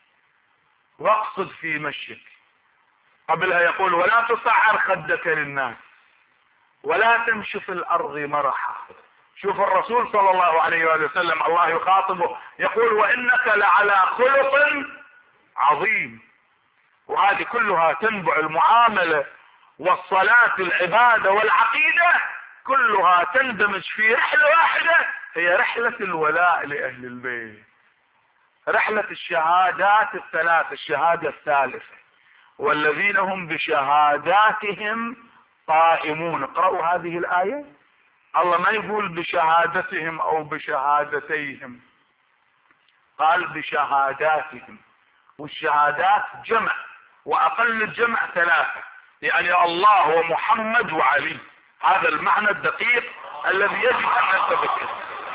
واقصد في مشيك. قبلها يقول ولا تصعر خدك للناس ولا تمشي في الارض مرحا. شوف الرسول صلى الله عليه وآله وسلم الله يخاطبه يقول وانك لعلى خلق عظيم. وهذه كلها تنبع المعاملة والصلاة العبادة والعقيدة كلها تندمج في رحلة واحدة، هي رحلة الولاء لأهل البيت، رحلة الشهادات الثلاث، الشهادة الثالثة والذين هم بشهاداتهم قائمون. اقرأوا هذه الآية. الله ما يقول بشهادتهم او بشهادتيهم، قال بشهاداتهم. والشهادات جمع، واقل الجمع ثلاثة، يعني الله ومحمد وعلي. هذا المعنى الدقيق الذي يجب ان ننتبه له.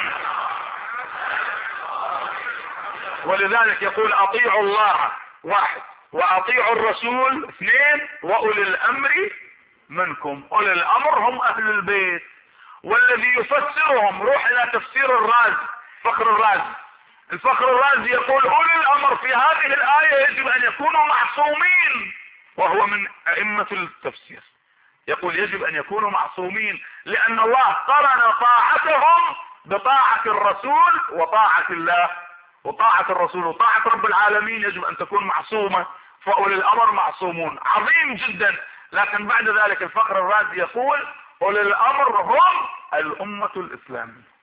ولذلك يقول اطيعوا الله واحد، واطيعوا الرسول اثنين، واولي الامر منكم. اولي الامر هم اهل البيت. والذي يفسرهم روح الى تفسير الرازي، فخر الرازي. الفخر الرازي يقول اولي الامر في هذه الايه يجب ان يكونوا معصومين، وهو من ائمة التفسير. يقول يجب ان يكونوا معصومين لان الله قرن طاعتهم بطاعة الرسول وطاعة الله، وطاعة الرسول وطاعة رب العالمين يجب ان تكون معصومة. فاولي الامر معصومون، عظيم جدا. لكن بعد ذلك الفخر الرازي يقول اولي الامر هم الامة الاسلامية،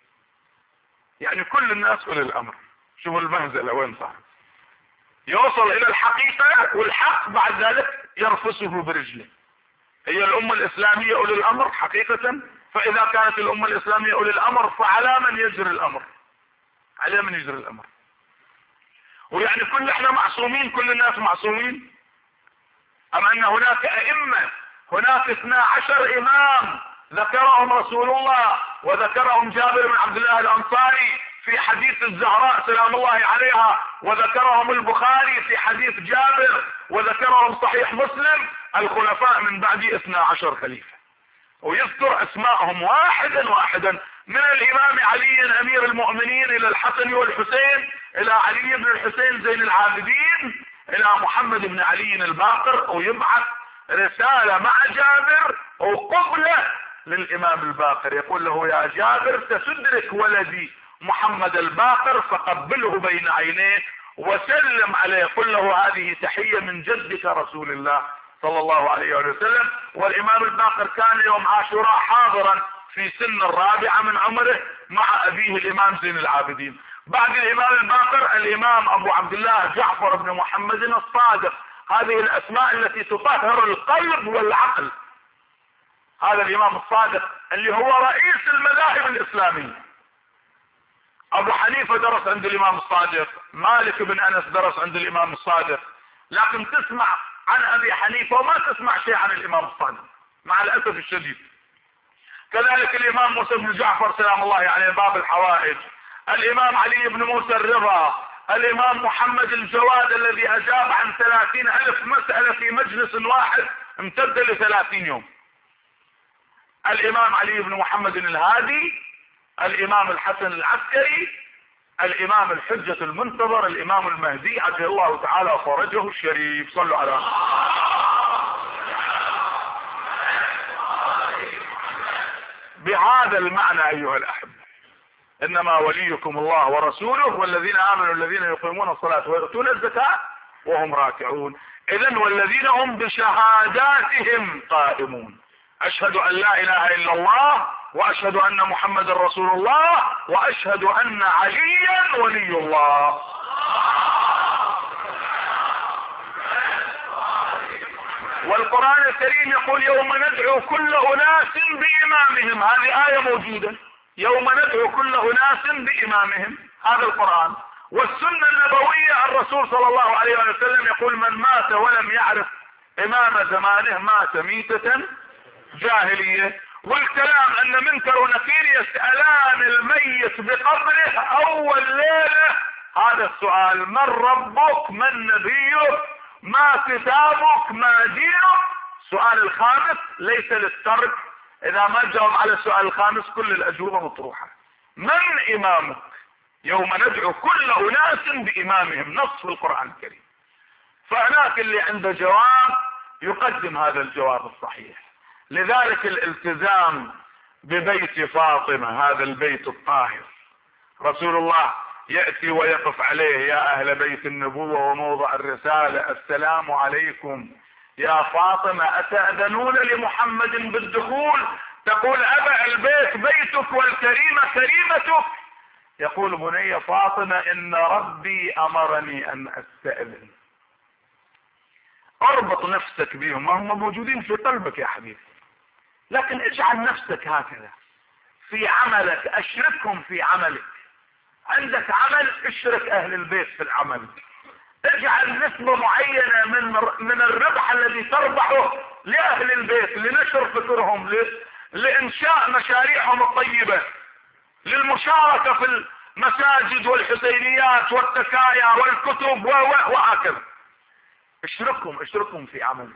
يعني كل الناس اولي الامر. شوفوا المهزلة وين صار، يوصل الى الحقيقة والحق بعد ذلك يرفسه برجله. هي الامة الاسلامية اولي الامر حقيقة، فاذا كانت الامة الاسلامية اولي الامر فعلى من يجري الامر؟ على من يجري الامر؟ ويعني كل احنا معصومين، كل الناس معصومين؟ ام ان هناك ائمة، هناك اثنا عشر امام ذكرهم رسول الله، وذكرهم جابر بن عبد الله الانصاري في حديث الزهراء سلام الله عليها، وذكرهم البخاري في حديث جابر، وذكرهم صحيح مسلم. الخلفاء من بعد اثنا عشر خليفة، ويذكر اسماءهم واحدا واحدا، من الامام علي امير المؤمنين الى الحسن والحسين، الى علي بن الحسين زين العابدين، الى محمد بن علي الباقر. ويبعث رسالة مع جابر وقبلة للامام الباقر يقول له يا جابر ستدرك ولدي محمد الباقر فقبله بين عينيه وسلم عليه، قل له هذه تحية من جدك رسول الله صلى الله عليه وسلم. والامام الباقر كان يوم عاشوراء حاضرا في سن الرابعة من عمره مع ابيه الامام زين العابدين. بعد الامام الباقر الامام ابو عبد الله جعفر بن محمد الصادق. هذه الاسماء التي تطهر القلب والعقل. هذا الامام الصادق اللي هو رئيس المذاهب الاسلامية. ابو حنيفة درس عند الامام الصادق، مالك بن انس درس عند الامام الصادق، لكن تسمع عن ابي حنيفة وما تسمع شيء عن الامام الصادق مع الاسف الشديد. كذلك الامام موسى بن جعفر سلام الله عليه يعني باب الحوائج، الامام علي بن موسى الرضا، الامام محمد الجواد الذي اجاب عن ثلاثين الف مسألة في مجلس واحد امتد لثلاثين يوم، الامام علي بن محمد الهادي، الامام الحسن العسكري، الامام الحجة المنتظر الامام المهدي عجل الله تعالى فرجه الشريف. صلوا على بهذا المعنى ايها الاحبة انما وليكم الله ورسوله والذين امنوا الذين يقيمون الصلاة ويؤتون الزكاة وهم راكعون. اذن والذين هم بشهاداتهم قائمون، اشهد ان لا اله الا الله واشهد ان محمد رسول الله واشهد ان عليا ولي الله. والقرآن الكريم يقول يوم ندعو كل اناس بامامهم، هذه آية موجودة، يوم ندعو كل اناس بامامهم، هذا القرآن. والسنة النبوية الرسول صلى الله عليه وسلم يقول من مات ولم يعرف امام زمانه مات ميتة جاهلية. والكلام ان منكر ونكير يسألان الميت بقبره اول ليلة هذا السؤال: من ربك؟ من نبيك؟ ما كتابك؟ ما دينك؟ السؤال الخامس ليس للترك، اذا ما جاوب على السؤال الخامس كل الاجوبة مطروحة. من امامك؟ يوم ندعو كل اناس بامامهم، نص في القرآن الكريم. فهناك اللي عنده جواب يقدم هذا الجواب الصحيح. لذلك الالتزام ببيت فاطمة، هذا البيت الطاهر، رسول الله يأتي ويقف عليه: يا اهل بيت النبوة وموضع الرسالة، السلام عليكم يا فاطمة، اتأذنون لمحمد بالدخول؟ تقول: ابا البيت بيتك والكريمة كريمتك. يقول: بني فاطمة ان ربي امرني ان استأذن. اربط نفسك بهم، هم موجودين في قلبك يا حبيبي، لكن اجعل نفسك هكذا في عملك، اشركهم في عملك. عندك عمل، اشرك اهل البيت في العمل، اجعل نسبة معينة من من الربح الذي تربحه لاهل البيت، لنشر فكرهم، لانشاء مشاريعهم الطيبة، للمشاركة في المساجد والحسينيات والتكايا والكتب وهكذا. اشركهم اشركهم في عملك.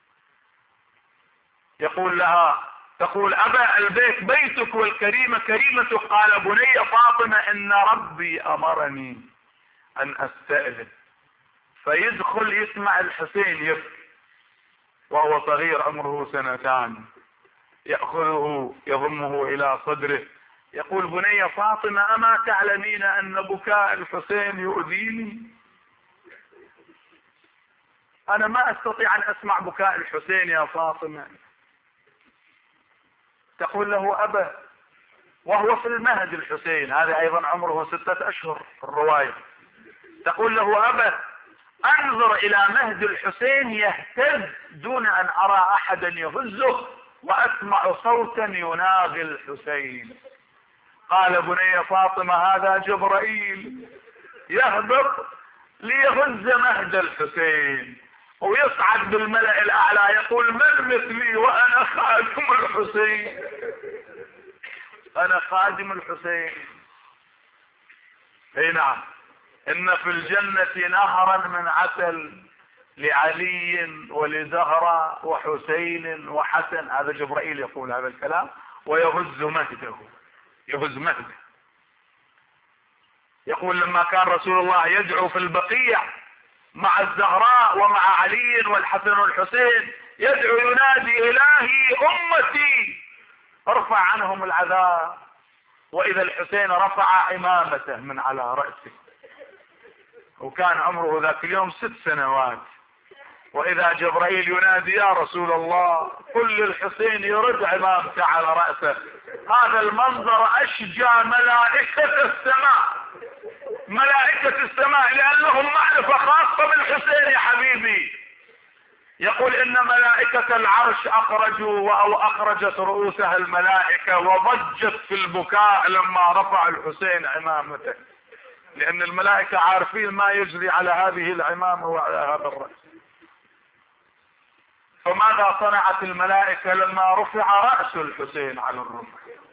يقول لها، تقول: ابا البيت بيتك والكريمة كريمتك. قال: بني فاطمة ان ربي امرني ان استأذن. فيدخل يسمع الحسين يبكي وهو صغير عمره سنتان، يأخذه يضمه الى صدره، يقول: بني فاطمة اما تعلمين ان بكاء الحسين يؤذيني؟ انا ما استطيع ان اسمع بكاء الحسين يا فاطمة. تقول له: ابا، وهو في المهد الحسين، هذا ايضا عمره ستة اشهر في الرواية. تقول له: ابا، انظر الى مهد الحسين يهتز دون ان ارى احدا يهزه واسمع صوتا يناغي الحسين. قال: بني فاطمة هذا جبرائيل يهبط ليهز مهد الحسين ويصعد بالملأ الاعلى يقول: من مثلي وانا خادم الحسين، انا خادم الحسين. اي نعم، ان في الجنة نهرا من عسل لعلي ولزهرة وحسين وحسن. هذا جبرائيل يقول هذا الكلام ويهز مهده، يهز مهده. يقول: لما كان رسول الله يدعو في البقيع مع الزهراء ومع علي والحسن والحسين، يدعو ينادي: الهي امتي ارفع عنهم العذاب. واذا الحسين رفع عمامته من على رأسه، وكان عمره ذاك اليوم ست سنوات، واذا جبرائيل ينادي: يا رسول الله قل للحسين يرد عمامته على رأسه. هذا المنظر اشجى ملائكة السماء، ملائكة السماء، لان لهم معرفة خاصة بالحسين يا حبيبي. يقول: ان ملائكة العرش اخرجوا او اخرجت رؤوسها الملائكة وضجت في البكاء لما رفع الحسين عمامته، لان الملائكة عارفين ما يجري على هذه العمامة وعلى هذا الرأس. فماذا صنعت الملائكة لما رفع رأس الحسين على الرمح؟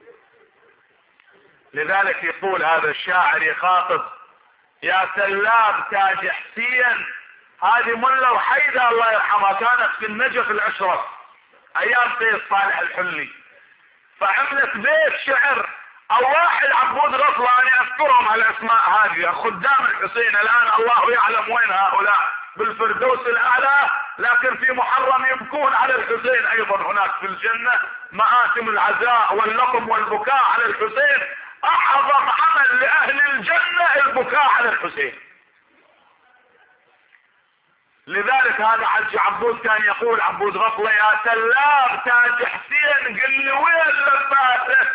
لذلك يقول هذا الشاعر يخاطب: يا سلاب تاج حسين. هذه ملا وحيدة الله يرحمها كانت في النجف الاشرف ايام سيد صالح الحلي، فعملت بيت شعر او واحد عبود غفلة، انا اذكرهم على الاسماء هذه خدام الحسين الان الله يعلم وين هؤلاء، بالفردوس الاعلى، لكن في محرم يبكون على الحسين ايضا هناك في الجنة، مآتم العزاء واللطم والبكاء على الحسين. اعظم عمل لاهل الجنة البكاء على الحسين. لذلك هذا حج عبود كان يقول عبود غفلة: يا سلام تاج حسين قل لي وين لباسه.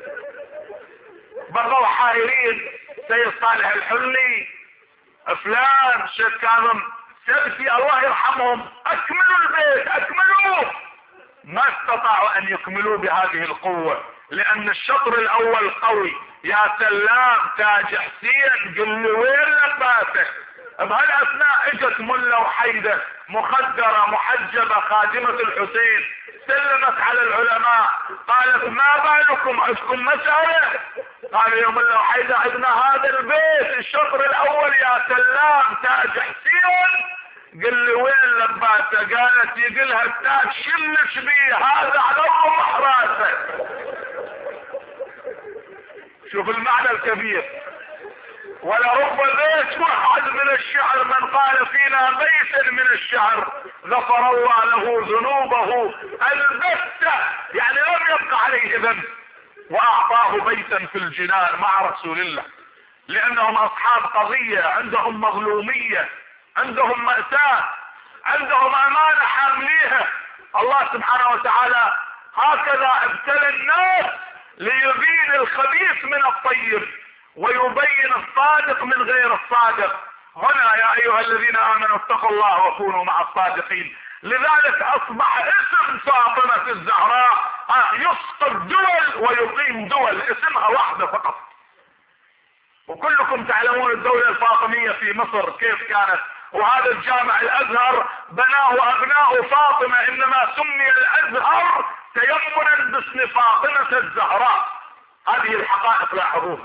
بقوا حائرين سيد صالح الحلي، فلان، شيخ كاظم سبسي الله يرحمهم، اكملوا البيت اكملوه، ما استطاعوا ان يكملوه بهذه القوة، لان الشطر الاول قوي: يا سلام تاج حسين قل لي وين لباسه. بهالاثناء اجت ملا وحيدة مخدرة محجبة خادمة الحسين، سلمت على العلماء قالت: ما بالكم عندكم مسألة؟ قالوا: يا ملا وحيدة عندنا هذا البيت الشطر الاول يا سلام تاج حسين قل لي وين لباسه. قالت: يقلها التاج شلش بيه هذا على الرمح راسه. شوف المعنى الكبير. ولرب بيت واحد من الشعر من قال فينا بيتا من الشعر غفر الله له ذنوبه البتة، يعني لم يبقى عليه ذنب، واعطاه بيتا في الجنان مع رسول الله، لانهم اصحاب قضية، عندهم مظلومية، عندهم مأساة، عندهم امانة حامليها. الله سبحانه وتعالى هكذا ابتلى الناس ليبين الخبيث من الطيب ويبين الصادق من غير الصادق. هنا يا ايها الذين امنوا اتقوا الله وكونوا مع الصادقين. لذلك اصبح اسم فاطمة الزهراء يسقط دول ويقيم دول، اسمها واحدة فقط. وكلكم تعلمون الدولة الفاطمية في مصر كيف كانت، وهذا الجامع الازهر بناه ابناء فاطمة، انما سمي الازهر تيمنا باسم فاطمة الزهراء. هذه الحقائق لاحظوها.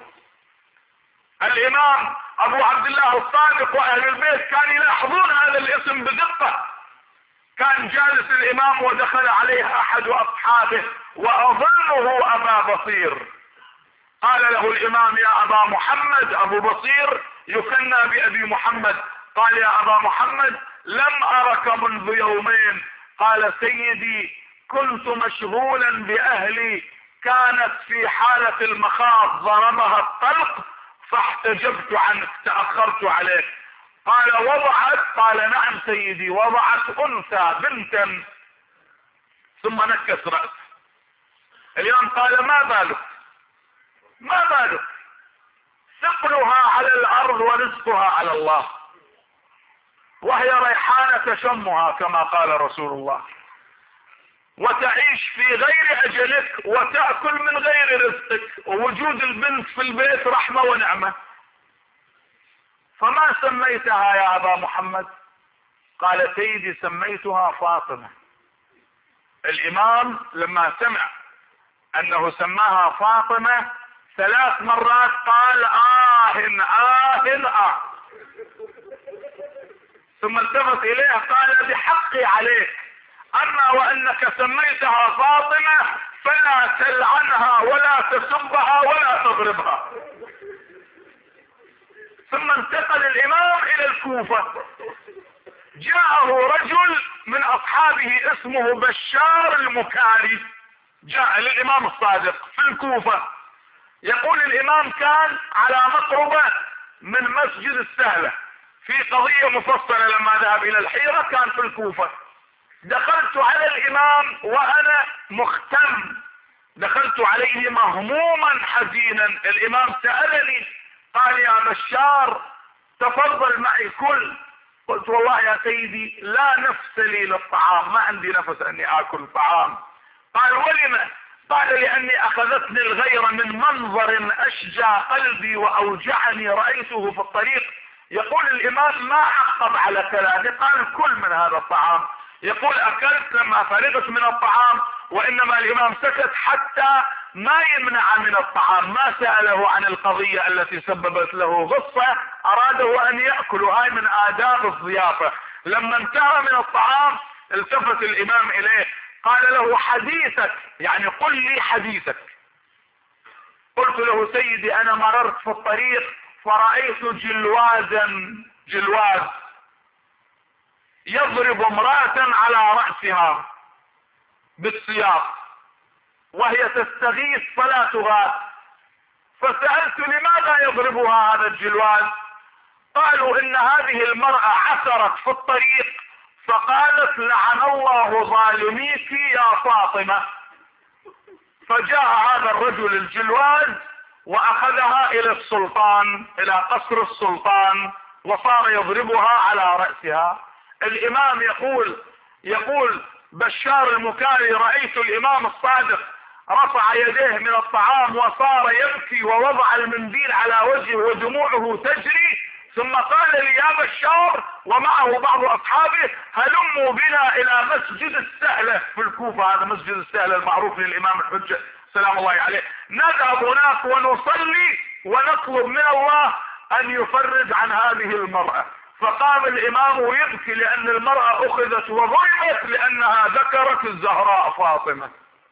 الامام ابو عبد الله الصادق واهل البيت كانوا يلاحظون هذا الاسم بدقة. كان جالس الامام ودخل عليه احد اصحابه واظنه ابا بصير، قال له الامام: يا ابا محمد. ابو بصير يكنى بابي محمد. قال: يا ابا محمد لم ارك منذ يومين. قال: سيدي كنت مشغولا باهلي، كانت في حالة المخاض ضربها الطلق فاحتجبت عنك، تأخرت عليك. قال: وضعت؟ قال: نعم سيدي، وضعت انثى بنتا. ثم نكس رأسه. اليوم قال: ما بالك ما بالك ثقلها على الارض ورزقها على الله، وهي ريحانة تشمها كما قال رسول الله، وتعيش في غير اجلك وتأكل من غير رزقك، ووجود البنت في البيت رحمة ونعمة. فما سميتها يا ابا محمد؟ قال: سيدي سميتها فاطمة. الامام لما سمع انه سماها فاطمة ثلاث مرات قال: آه آه آه. ثم التفت اليه قال: بحقي عليك، اما وانك سميتها فاطمة فلا تلعنها ولا تسبها ولا تضربها. ثم انتقل الامام الى الكوفة. جاءه رجل من اصحابه اسمه بشار المكاري، جاء للامام الصادق في الكوفة. يقول الامام كان على مقربة من مسجد السهلة في قضية مفصلة، لما ذهب الى الحيرة كان في الكوفة. دخلت على الامام وانا مختم، دخلت عليه مهموما حزينا. الامام سألني قال: يا بشار تفضل معي كل. قلت: والله يا سيدي لا نفس لي للطعام، ما عندي نفس اني اكل طعام. قال: ولم؟ قال: لاني اخذتني الغيرة من منظر اشجع قلبي واوجعني رأيته في الطريق. يقول الامام ما عقب على كلامي، قال: كل من هذا الطعام. يقول اكلت لما فرغت من الطعام، وانما الامام سكت حتى ما يمنع من الطعام، ما سأله عن القضية التي سببت له غصة، اراده ان يأكل، هاي من آداب الضيافة. لما انتهى من الطعام التفت الامام اليه قال له حديثك، يعني قل لي حديثك. قلت له سيدي انا مررت في الطريق فرأيت جلوازا جلواز يضرب امرأة على رأسها بالسياط وهي تستغيث فلا تغاث، فسألت لماذا يضربها هذا الجلواز؟ قالوا ان هذه المرأة عثرت في الطريق فقالت لعن الله ظالميك يا فاطمة، فجاء هذا الرجل الجلواز واخذها الى السلطان، الى قصر السلطان، وصار يضربها على رأسها. الامام يقول يقول بشار المكاري رأيت الامام الصادق رفع يديه من الطعام وصار يبكي ووضع المنديل على وجهه ودموعه تجري، ثم قال لي يا بشار ومعه بعض اصحابه هلموا بنا الى مسجد السهلة في الكوفة، هذا مسجد السهلة المعروف للامام الحجة سلام الله عليه، نذهب هناك ونصلي ونطلب من الله ان يفرج عن هذه المرأة. فقام الامام يبكي لان المرأة اخذت وضربت لانها ذكرت الزهراء فاطمة.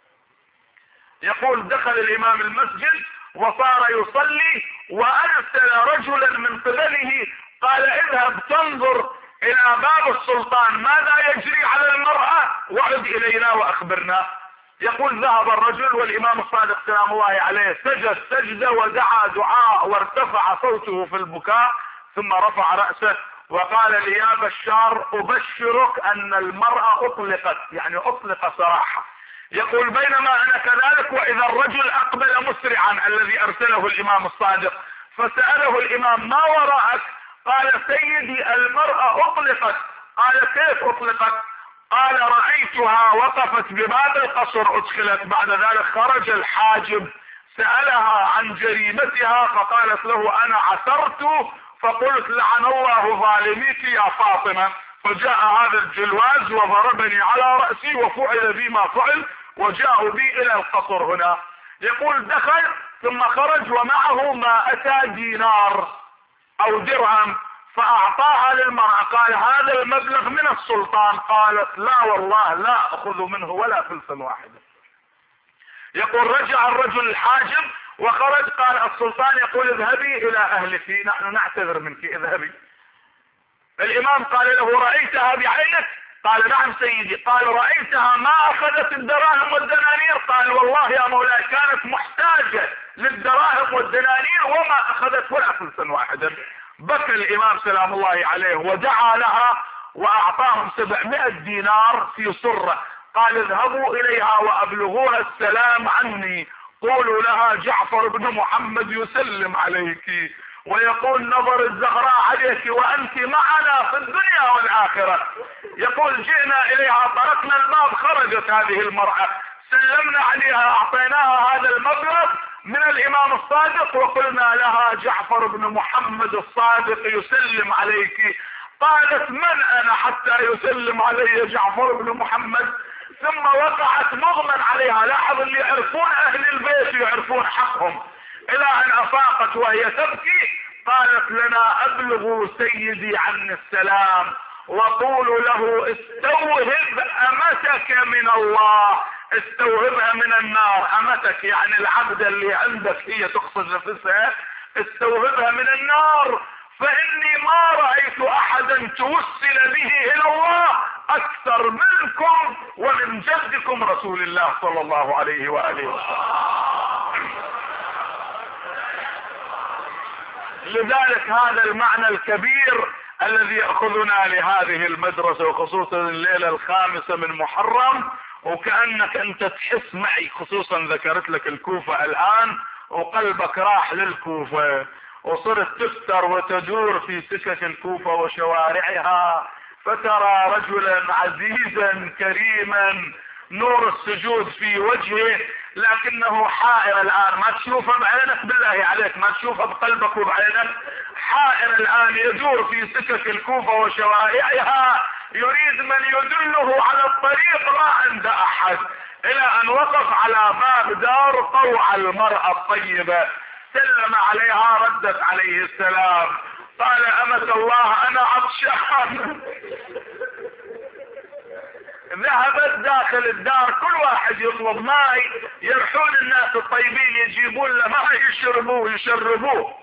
يقول دخل الامام المسجد وصار يصلي وارسل رجلا من قبله قال اذهب تنظر الى باب السلطان ماذا يجري على المرأة وعد الينا واخبرنا. يقول ذهب الرجل والامام الصادق سلام الله عليه سجد سجدة ودعا دعاء وارتفع صوته في البكاء، ثم رفع رأسه وقال لي يا بشار ابشرك ان المرأة اطلقت، يعني اطلق صراحة. يقول بينما انا كذلك واذا الرجل اقبل مسرعا الذي ارسله الامام الصادق، فسأله الامام ما وراءك؟ قال سيدي المرأة اطلقت. قال كيف اطلقت؟ قال رأيتها وقفت بباب القصر ادخلت، بعد ذلك خرج الحاجب سألها عن جريمتها فقالت له انا عثرت فقلت لعن الله ظالميك يا فاطمة، فجاء هذا الجلواز وضربني على رأسي وفعل بي ما فعل وجاءوا بي الى القصر هنا. يقول دخل ثم خرج ومعه ما اتى دينار او درهم فاعطاها للمرأة، قال هذا المبلغ من السلطان، قالت لا والله لا اخذ منه ولا فلسا واحدة. يقول رجع الرجل الحاجب وخرج، قال السلطان يقول اذهبي الى اهلك نحن نعتذر منك اذهبي. الامام قال له رأيتها بعينك؟ قال نعم سيدي. قال رأيتها ما اخذت الدراهم والدنانير؟ قال والله يا مولاي كانت محتاجة للدراهم والدنانير وما اخذت ولا فلسا واحدا. بكى الامام سلام الله عليه ودعا لها واعطاهم سبعمائة دينار في صرة، قال اذهبوا اليها وابلغوها السلام عني، قولوا لها جعفر بن محمد يسلم عليك ويقول نظر الزهراء عليك وانت معنا في الدنيا والاخرة. يقول جئنا اليها طرقنا الباب خرجت هذه المرأة، سلمنا عليها اعطيناها هذا المبلغ من الامام الصادق وقلنا لها جعفر بن محمد الصادق يسلم عليك. قالت من انا حتى يسلم علي جعفر بن محمد؟ ثم وقعت مغمى عليها، لاحظ اللي يعرفون اهل البيت يعرفون حقهم، الى ان افاقت وهي تبكي قالت لنا ابلغوا سيدي عني السلام وقولوا له استوهب امتك من الله، استوهبها من النار. امتك يعني العبد اللي عندك هي تقصد نفسها، استوهبها من النار فاني ما رأيت احدا توسل به الى الله اكثر منكم ومن جدكم رسول الله صلى الله عليه وآله وسلم. لذلك هذا المعنى الكبير الذي يأخذنا لهذه المدرسة، وخصوصا الليلة الخامسة من محرم، وكأنك انت تحس معي، خصوصا ذكرت لك الكوفة الآن وقلبك راح للكوفة وصرت تفتر وتدور في سكك الكوفة وشوارعها، فترى رجلا عزيزا كريما نور السجود في وجهه، لكنه حائر الآن. ما تشوفه بعينك بالله عليك، ما تشوفه بقلبك وبعينك، حائر الآن يدور في سكك الكوفة وشوارعها يريد من يدله على الطريق، ما عنده أحد، إلى أن وقف على باب دار طوع المرأة الطيبة، سلم عليها، ردت عليه السلام، قال أمة الله أنا عطشان. ذهبت داخل الدار، كل واحد يطلب ماء، يرحون الناس الطيبين يجيبون له ماء يشربوه يشربوه.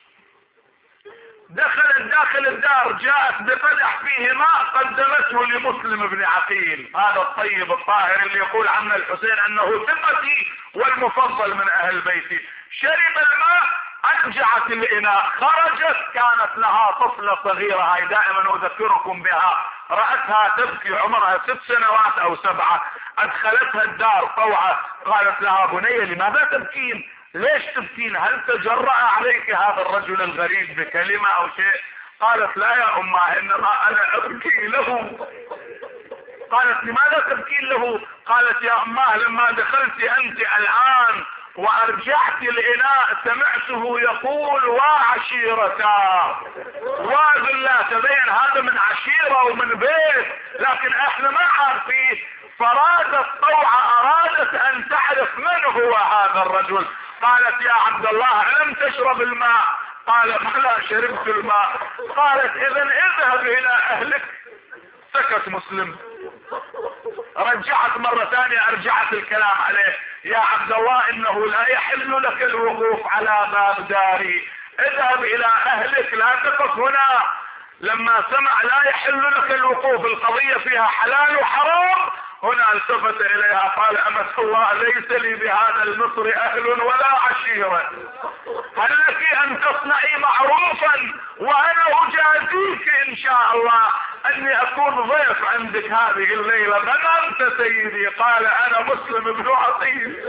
دخلت داخل الدار، جاءت بقدح فيه ماء قدمته لمسلم بن عقيل، هذا الطيب الطاهر اللي يقول عنه الحسين انه ثقتي والمفضل من اهل بيتي. شرب الماء، ارجعت الاناء، خرجت، كانت لها طفلة صغيرة، هاي دائما اذكركم بها، رأتها تبكي، عمرها ست سنوات او سبعة، ادخلتها الدار طوعة، قالت لها بني لماذا تبكين؟ ليش تبكين؟ هل تجرأ عليك هذا الرجل الغريب بكلمة او شيء؟ قالت لا يا امه، انما انا ابكي له. قالت لماذا تبكين له؟ قالت يا امه لما دخلت انت الان وارجعت الاناء سمعته يقول وعشيرتا، وذلا، تبين هذا من عشيرة ومن بيت، لكن احنا ما عارفين. فرادت طوعة، ارادت ان تعرف من هو هذا الرجل. قالت يا عبد الله الم تشرب الماء؟ قال لا شربت الماء. قالت اذا اذهب الى اهلك. سكت مسلم. رجعت مرة ثانية، ارجعت الكلام عليه، يا عبد الله انه لا يحل لك الوقوف على باب داري، اذهب الى اهلك لا تقف هنا. لما سمع لا يحل لك الوقوف، القضية فيها حلال وحرام، هنا التفت اليها قال امة الله ليس لي بهذا المصر اهل ولا عشيرة، هل لك ان تصنعي معروفا وانا اجازيك ان شاء الله اني اكون ضيف عندك هذه الليلة. من انت سيدي؟ قال انا مسلم بن عقيل.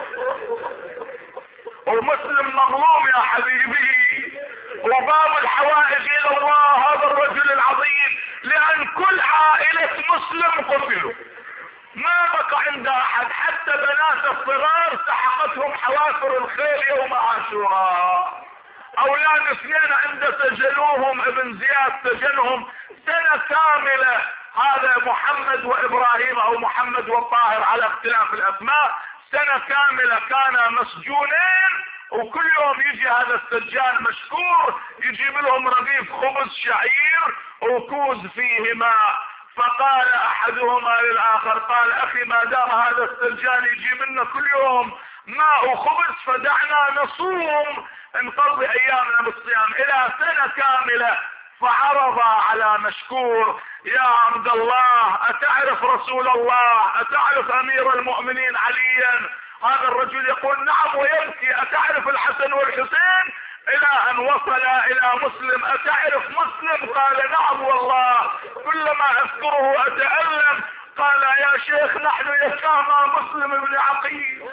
ومسلم مظلوم يا حبيبي، وباب الحوائج الى الله هذا الرجل العظيم، لان كل عائلة مسلم قتلوا، ما بقى عند احد، حتى بنات الصغار سحقتهم حوافر الخيل يوم عاشوراء. اولاد اثنين عند سجنوهم، ابن زياد سجنهم سنة كاملة، هذا محمد وابراهيم او محمد والطاهر على اختلاف الاسماء، سنة كاملة كانا مسجونين، وكل يوم يجي هذا السجان مشكور يجيب لهم رغيف خبز شعير وكوز فيه ماء. فقال احدهما للاخر، قال اخي ما دام هذا السجان يجيب لنا كل يوم ماء وخبز فدعنا نصوم نقضي ايامنا بالصيام الى سنة كاملة. فعرض على مشكور، يا عبد الله اتعرف رسول الله؟ اتعرف امير المؤمنين عليا؟ هذا الرجل يقول نعم ويبكي. اتعرف الحسن والحسين؟ الى ان وصل الى مسلم، اتعرف مسلم؟ قال نعم والله كلما اذكره اتألم. قال يا شيخ نحن يتامى مسلم بن عقيل،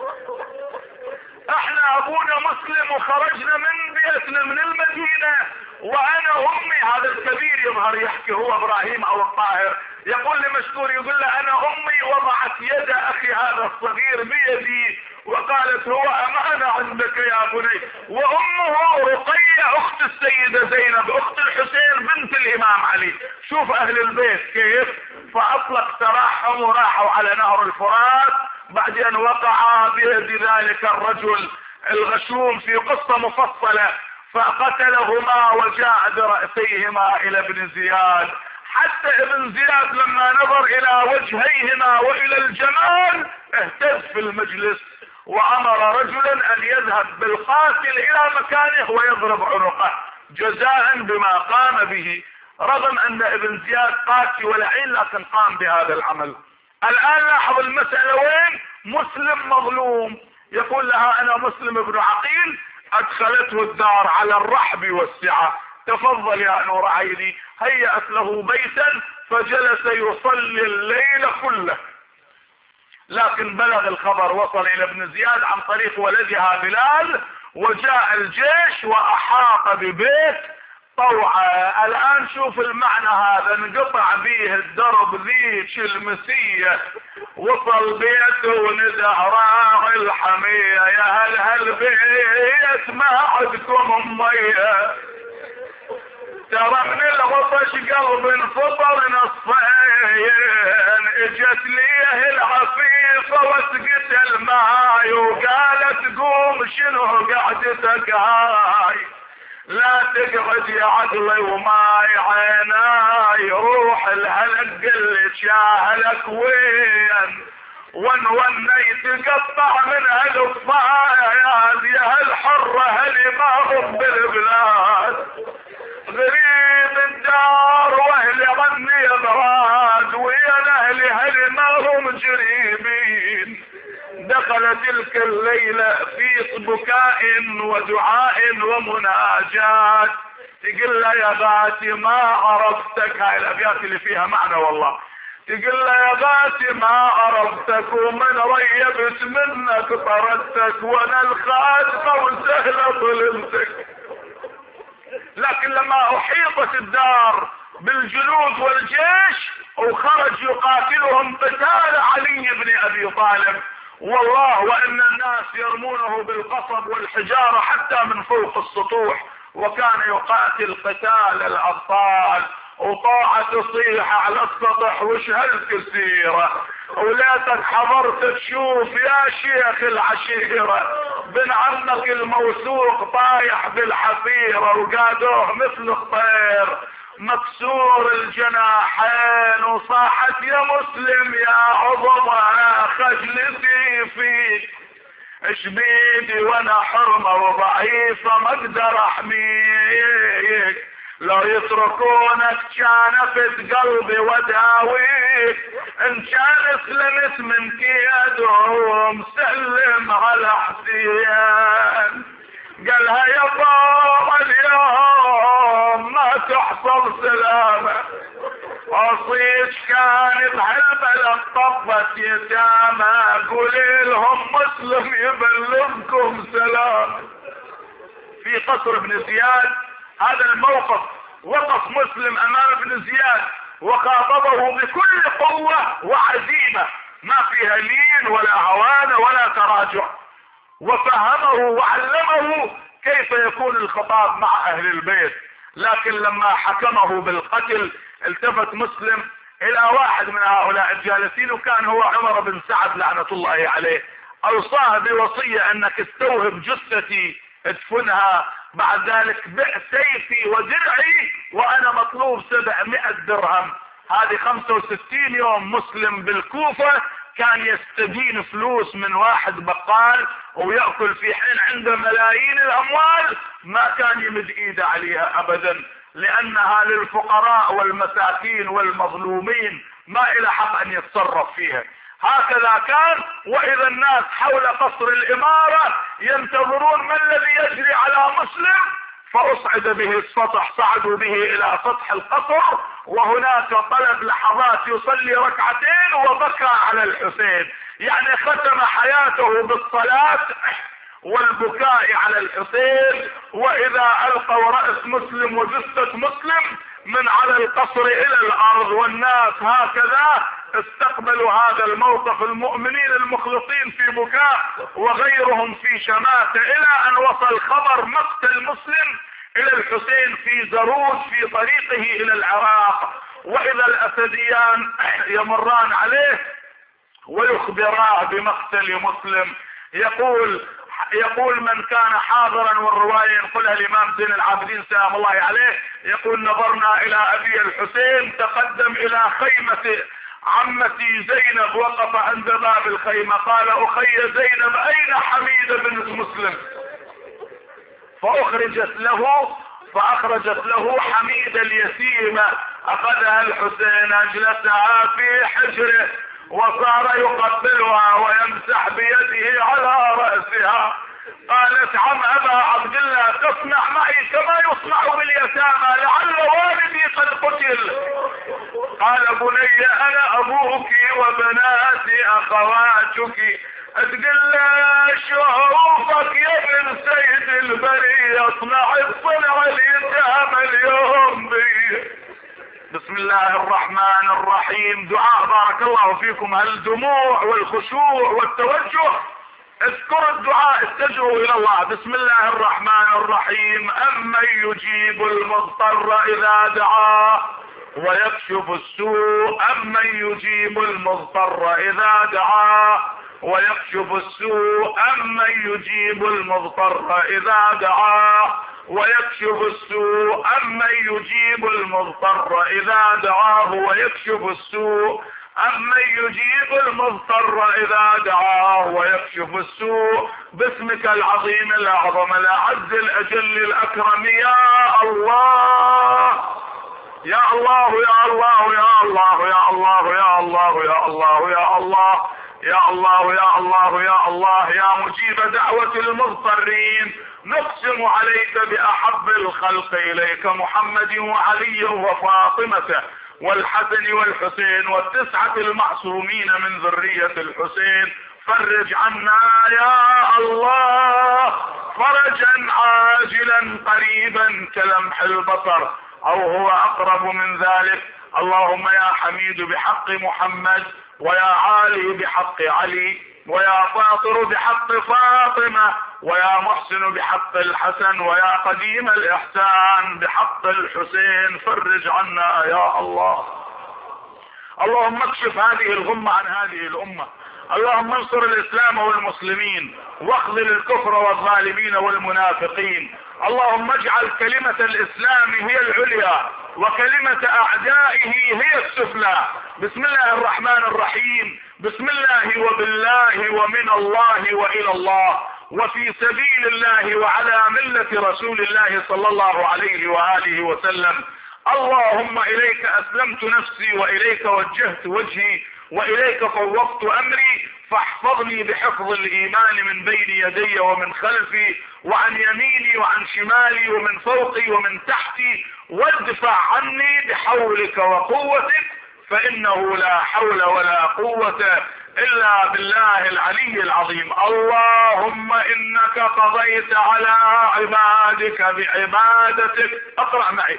احنا ابونا مسلم وخرجنا من بيتنا من المدينة وانا امي، هذا الكبير يظهر يحكي هو ابراهيم او الطاهر، يقول لمشكور يقول له انا امي وضعت يد اخي هذا الصغير بيدي وقالت هو امانة عندك يا بني، وامه رقية اخت السيدة زينب اخت الحسين بنت الامام علي. شوف اهل البيت كيف. فاطلق سراحهم وراحوا على نهر الفرات، بعدين وقع بيد ذلك الرجل الغشوم في قصة مفصلة، فقتلهما وجاء برأسيهما الى ابن زياد، حتى ابن زياد لما نظر الى وجهيهما والى الجمال اهتز في المجلس، وامر رجلا ان يذهب بالقاتل الى مكانه ويضرب عنقه جزاء بما قام به، رغم ان ابن زياد قاسي ولعين لكن قام بهذا العمل. الان لاحظ المسألة وين؟ مسلم مظلوم، يقول لها انا مسلم بن عقيل، ادخلته الدار على الرحب والسعة، تفضل يا نور عيني، هيأت له بيتا فجلس يصلي الليل كله. لكن بلغ الخبر وصل الى ابن زياد عن طريق ولدها بلال، وجاء الجيش واحاط ببيت طوعة. الآن شوف المعنى هذا، انقطع به الدرب ذيك المسية، وصل بيته وندى راعي الحمية، يا هل هالبيت ما عندكم مية، ترى من العطش قلب انفطر نصفين، اجت ليه العفيفة وسقت الماي وقالت قوم شنو قعدتك هاي، لا تقعد يا عقلي وماي عيناي، روح الهلق اللي شاهلك وين، ون وني تقطع من هالفايد، يا هالحرة هلي ما هم بالبلاد، غريب الدار واهلي عني ابعاد، ويا اهلي هلي ما هم جريبين. دخل تلك الليلة في بكاء ودعاء ومناجات، تقول له يا غاتي ما عرفتك، هاي الابيات اللي فيها معنى والله، تقول له يا غاتي ما عرفتك، ومن ريبت منك طردتك، وانا الخادمة وسهلة ظلمتك. لكن لما احيطت الدار بالجنود والجيش وخرج يقاتلهم قتال علي بن ابي طالب، والله وان الناس يرمونه بالقصب والحجارة حتى من فوق السطوح، وكان يقاتل قتال الابطال، وطاعة تصيح على السطح وش هالكثيرة، وليتك حضرت تشوف يا شيخ العشيرة بن عمك الموثوق طايح بالحفيرة، وقادوه مثل الطير مكسور الجناحين، وصاحت يا مسلم يا عظمة خجلتي فيك، اش بيدي وانا حرمة وضعيفة ما اقدر احميك، لو يتركونك كان فت قلبي وداويك، ان كان سلمت من كيدهم سلم على حسين. قالها يا طار اليوم ما تحصل سلامة، عصيت كان بهالبلد طبت يتامى، قولي لهم مسلم يبلغكم سلام. في قصر ابن زياد هذا الموقف وقف مسلم امام ابن زياد وخاطبه بكل قوة وعزيمة، ما فيها لين ولا عوانة ولا تراجع، وفهمه وعلمه كيف يكون الخطاب مع اهل البيت. لكن لما حكمه بالقتل التفت مسلم الى واحد من هؤلاء الجالسين، وكان هو عمر بن سعد لعنة الله عليه، اوصاه بوصية انك استوهب جثتي ادفنها، بعد ذلك بع سيفي ودرعي وانا مطلوب سبعمائة درهم. هذه خمسة وستين يوم مسلم بالكوفة كان يستدين فلوس من واحد بقال ويأكل في حين عنده ملايين الاموال، ما كان يمد ايده عليها ابدا، لانها للفقراء والمساكين والمظلومين، ما الى حق ان يتصرف فيها. هكذا كان. واذا الناس حول قصر الامارة ينتظرون ما الذي يجري على مسلم، فاصعد به السطح، صعدوا به الى سطح القصر، وهناك طلب لحظات يصلي ركعتين وبكى على الحسين، يعني ختم حياته بالصلاة والبكاء على الحسين. واذا القوا رأس مسلم وجثة مسلم من على القصر الى الارض، والناس هكذا استقبلوا هذا الموقف، المؤمنين المخلصين في بكاء وغيرهم في شماتة، الى ان وصل خبر مقتل مسلم الى الحسين في زروج في طريقه الى العراق. واذا الاسديان يمران عليه ويخبراه بمقتل مسلم، يقول يقول من كان حاضرا، والرواية ينقلها الامام زين العابدين سلام الله عليه، يقول نظرنا الى ابي الحسين تقدم الى خيمة عمتي زينب، وقف عند باب الخيمة قال اخي زينب اين حميد بن مسلم، فاخرجت له فاخرجت له حميد اليتيمة، اخذها الحسين اجلسها في حجره وصار يقبلها ويمسح بيده على رأسها. قالت عم ابا عبد الله تصنع معي كما يصنع باليتامى، لعل والدي قد قتل. قال بني انا ابوك وبنات أخواتك، تقول له شوفك يا ابن سيد البرية اصنع الصنع اليتامى اليوم بي. بسم الله الرحمن الرحيم. دعاء بارك الله فيكم الدموع والخشوع والتوجه. اذكروا الدعاء، اتجهوا الى الله. بسم الله الرحمن الرحيم. امن يجيب المضطر اذا دعاه ويكشف السوء، امن يجيب المضطر اذا دعاه ويكشف السوء، امن يجيب المضطر اذا دعاه ويكشف السوء، امن يجيب المضطر اذا دعاه ويكشف السوء، امن يجيب المضطر اذا دعاه ويكشف السوء. باسمك العظيم الاعظم الاعز الاجل الاكرم يا الله يا الله يا الله يا الله يا الله يا الله يا الله يا الله يا الله يا الله يا الله يا مجيب دعوة المضطرين، نقسم عليك بأحب الخلق إليك محمد وعلي وفاطمة والحسن والحسين والتسعة المعصومين من ذرية الحسين. فرج عنا يا الله فرجا عاجلا قريبا كلمح البصر او هو اقرب من ذلك. اللهم يا حميد بحق محمد، ويا عالي بحق علي، ويا فاطر بحق فاطمة، ويا محسن بحق الحسن، ويا قديم الإحسان بحق الحسين. فرج عنا يا الله. اللهم اكشف هذه الغمة عن هذه الأمة. اللهم انصر الإسلام والمسلمين واخذل الكفر والظالمين والمنافقين. اللهم اجعل كلمة الإسلام هي العليا وكلمة أعدائه هي السفلى. بسم الله الرحمن الرحيم. بسم الله وبالله ومن الله وإلى الله وفي سبيل الله وعلى ملة رسول الله صلى الله عليه وآله وسلم. اللهم إليك أسلمت نفسي وإليك وجهت وجهي وإليك فوضت أمري، فاحفظني بحفظ الإيمان من بين يدي ومن خلفي وعن يميني وعن شمالي ومن فوقي ومن تحتي، وادفع عني بحولك وقوتك، فإنه لا حول ولا قوة إلا بالله العلي العظيم. اللهم إنك قضيت على عبادك بعبادتك. اقرأ معي.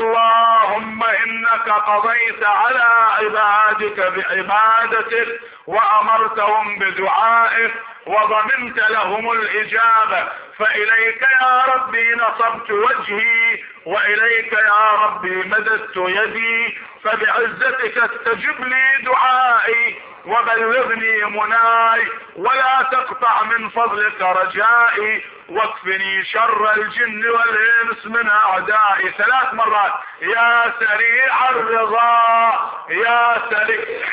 اللهم إنك قضيت على عبادك بعبادتك وأمرتهم بدعائك وضمنت لهم الإجابة، فإليك يا ربي نصبت وجهي وإليك يا ربي مددت يدي، فبعزتك استجب لي دعائي وبلغني مناي، ولا تقطع من فضلك رجائي، واكفني شر الجن والإنس من أعدائي. ثلاث مرات. يا سريع الرضا يا سريع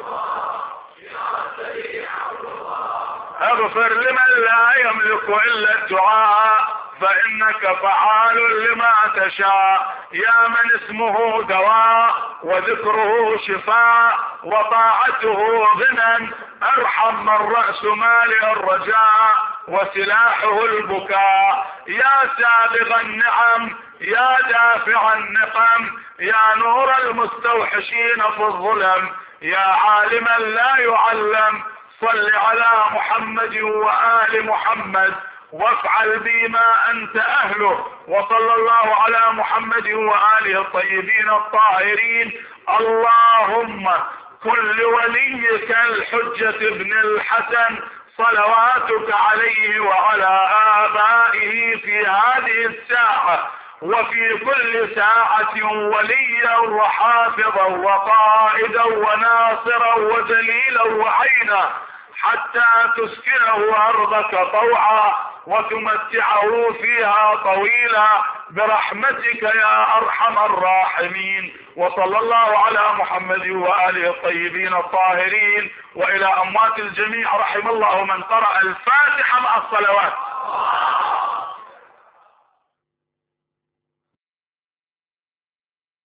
اغفر لمن لا يملك إلا الدعاء فإنك فعال لما تشاء. يا من اسمه دواء وذكره شفاء وطاعته غنى، ارحم من رأس مال الرجاء وسلاحه البكاء. يا سابغ النعم يا دافع النقم يا نور المستوحشين في الظلم يا عالما لا يعلم، صل على محمد وآل محمد وافعل بما أنت أهله. وصلى الله على محمد وآله الطيبين الطاهرين. اللهم كن لوليك الحجة ابن الحسن صلواتك عليه وعلى آبائه في هذه الساعة وفي كل ساعة وليا وحافظا وقائدا وناصرا ودليلا وعينا، حتى تسكنه أرضك طوعا وتمتعه فيها طويلا برحمتك يا أرحم الراحمين. وصلى الله على محمد وآله الطيبين الطاهرين. وإلى أموات الجميع رحم الله من قرأ الفاتحة مع الصلوات.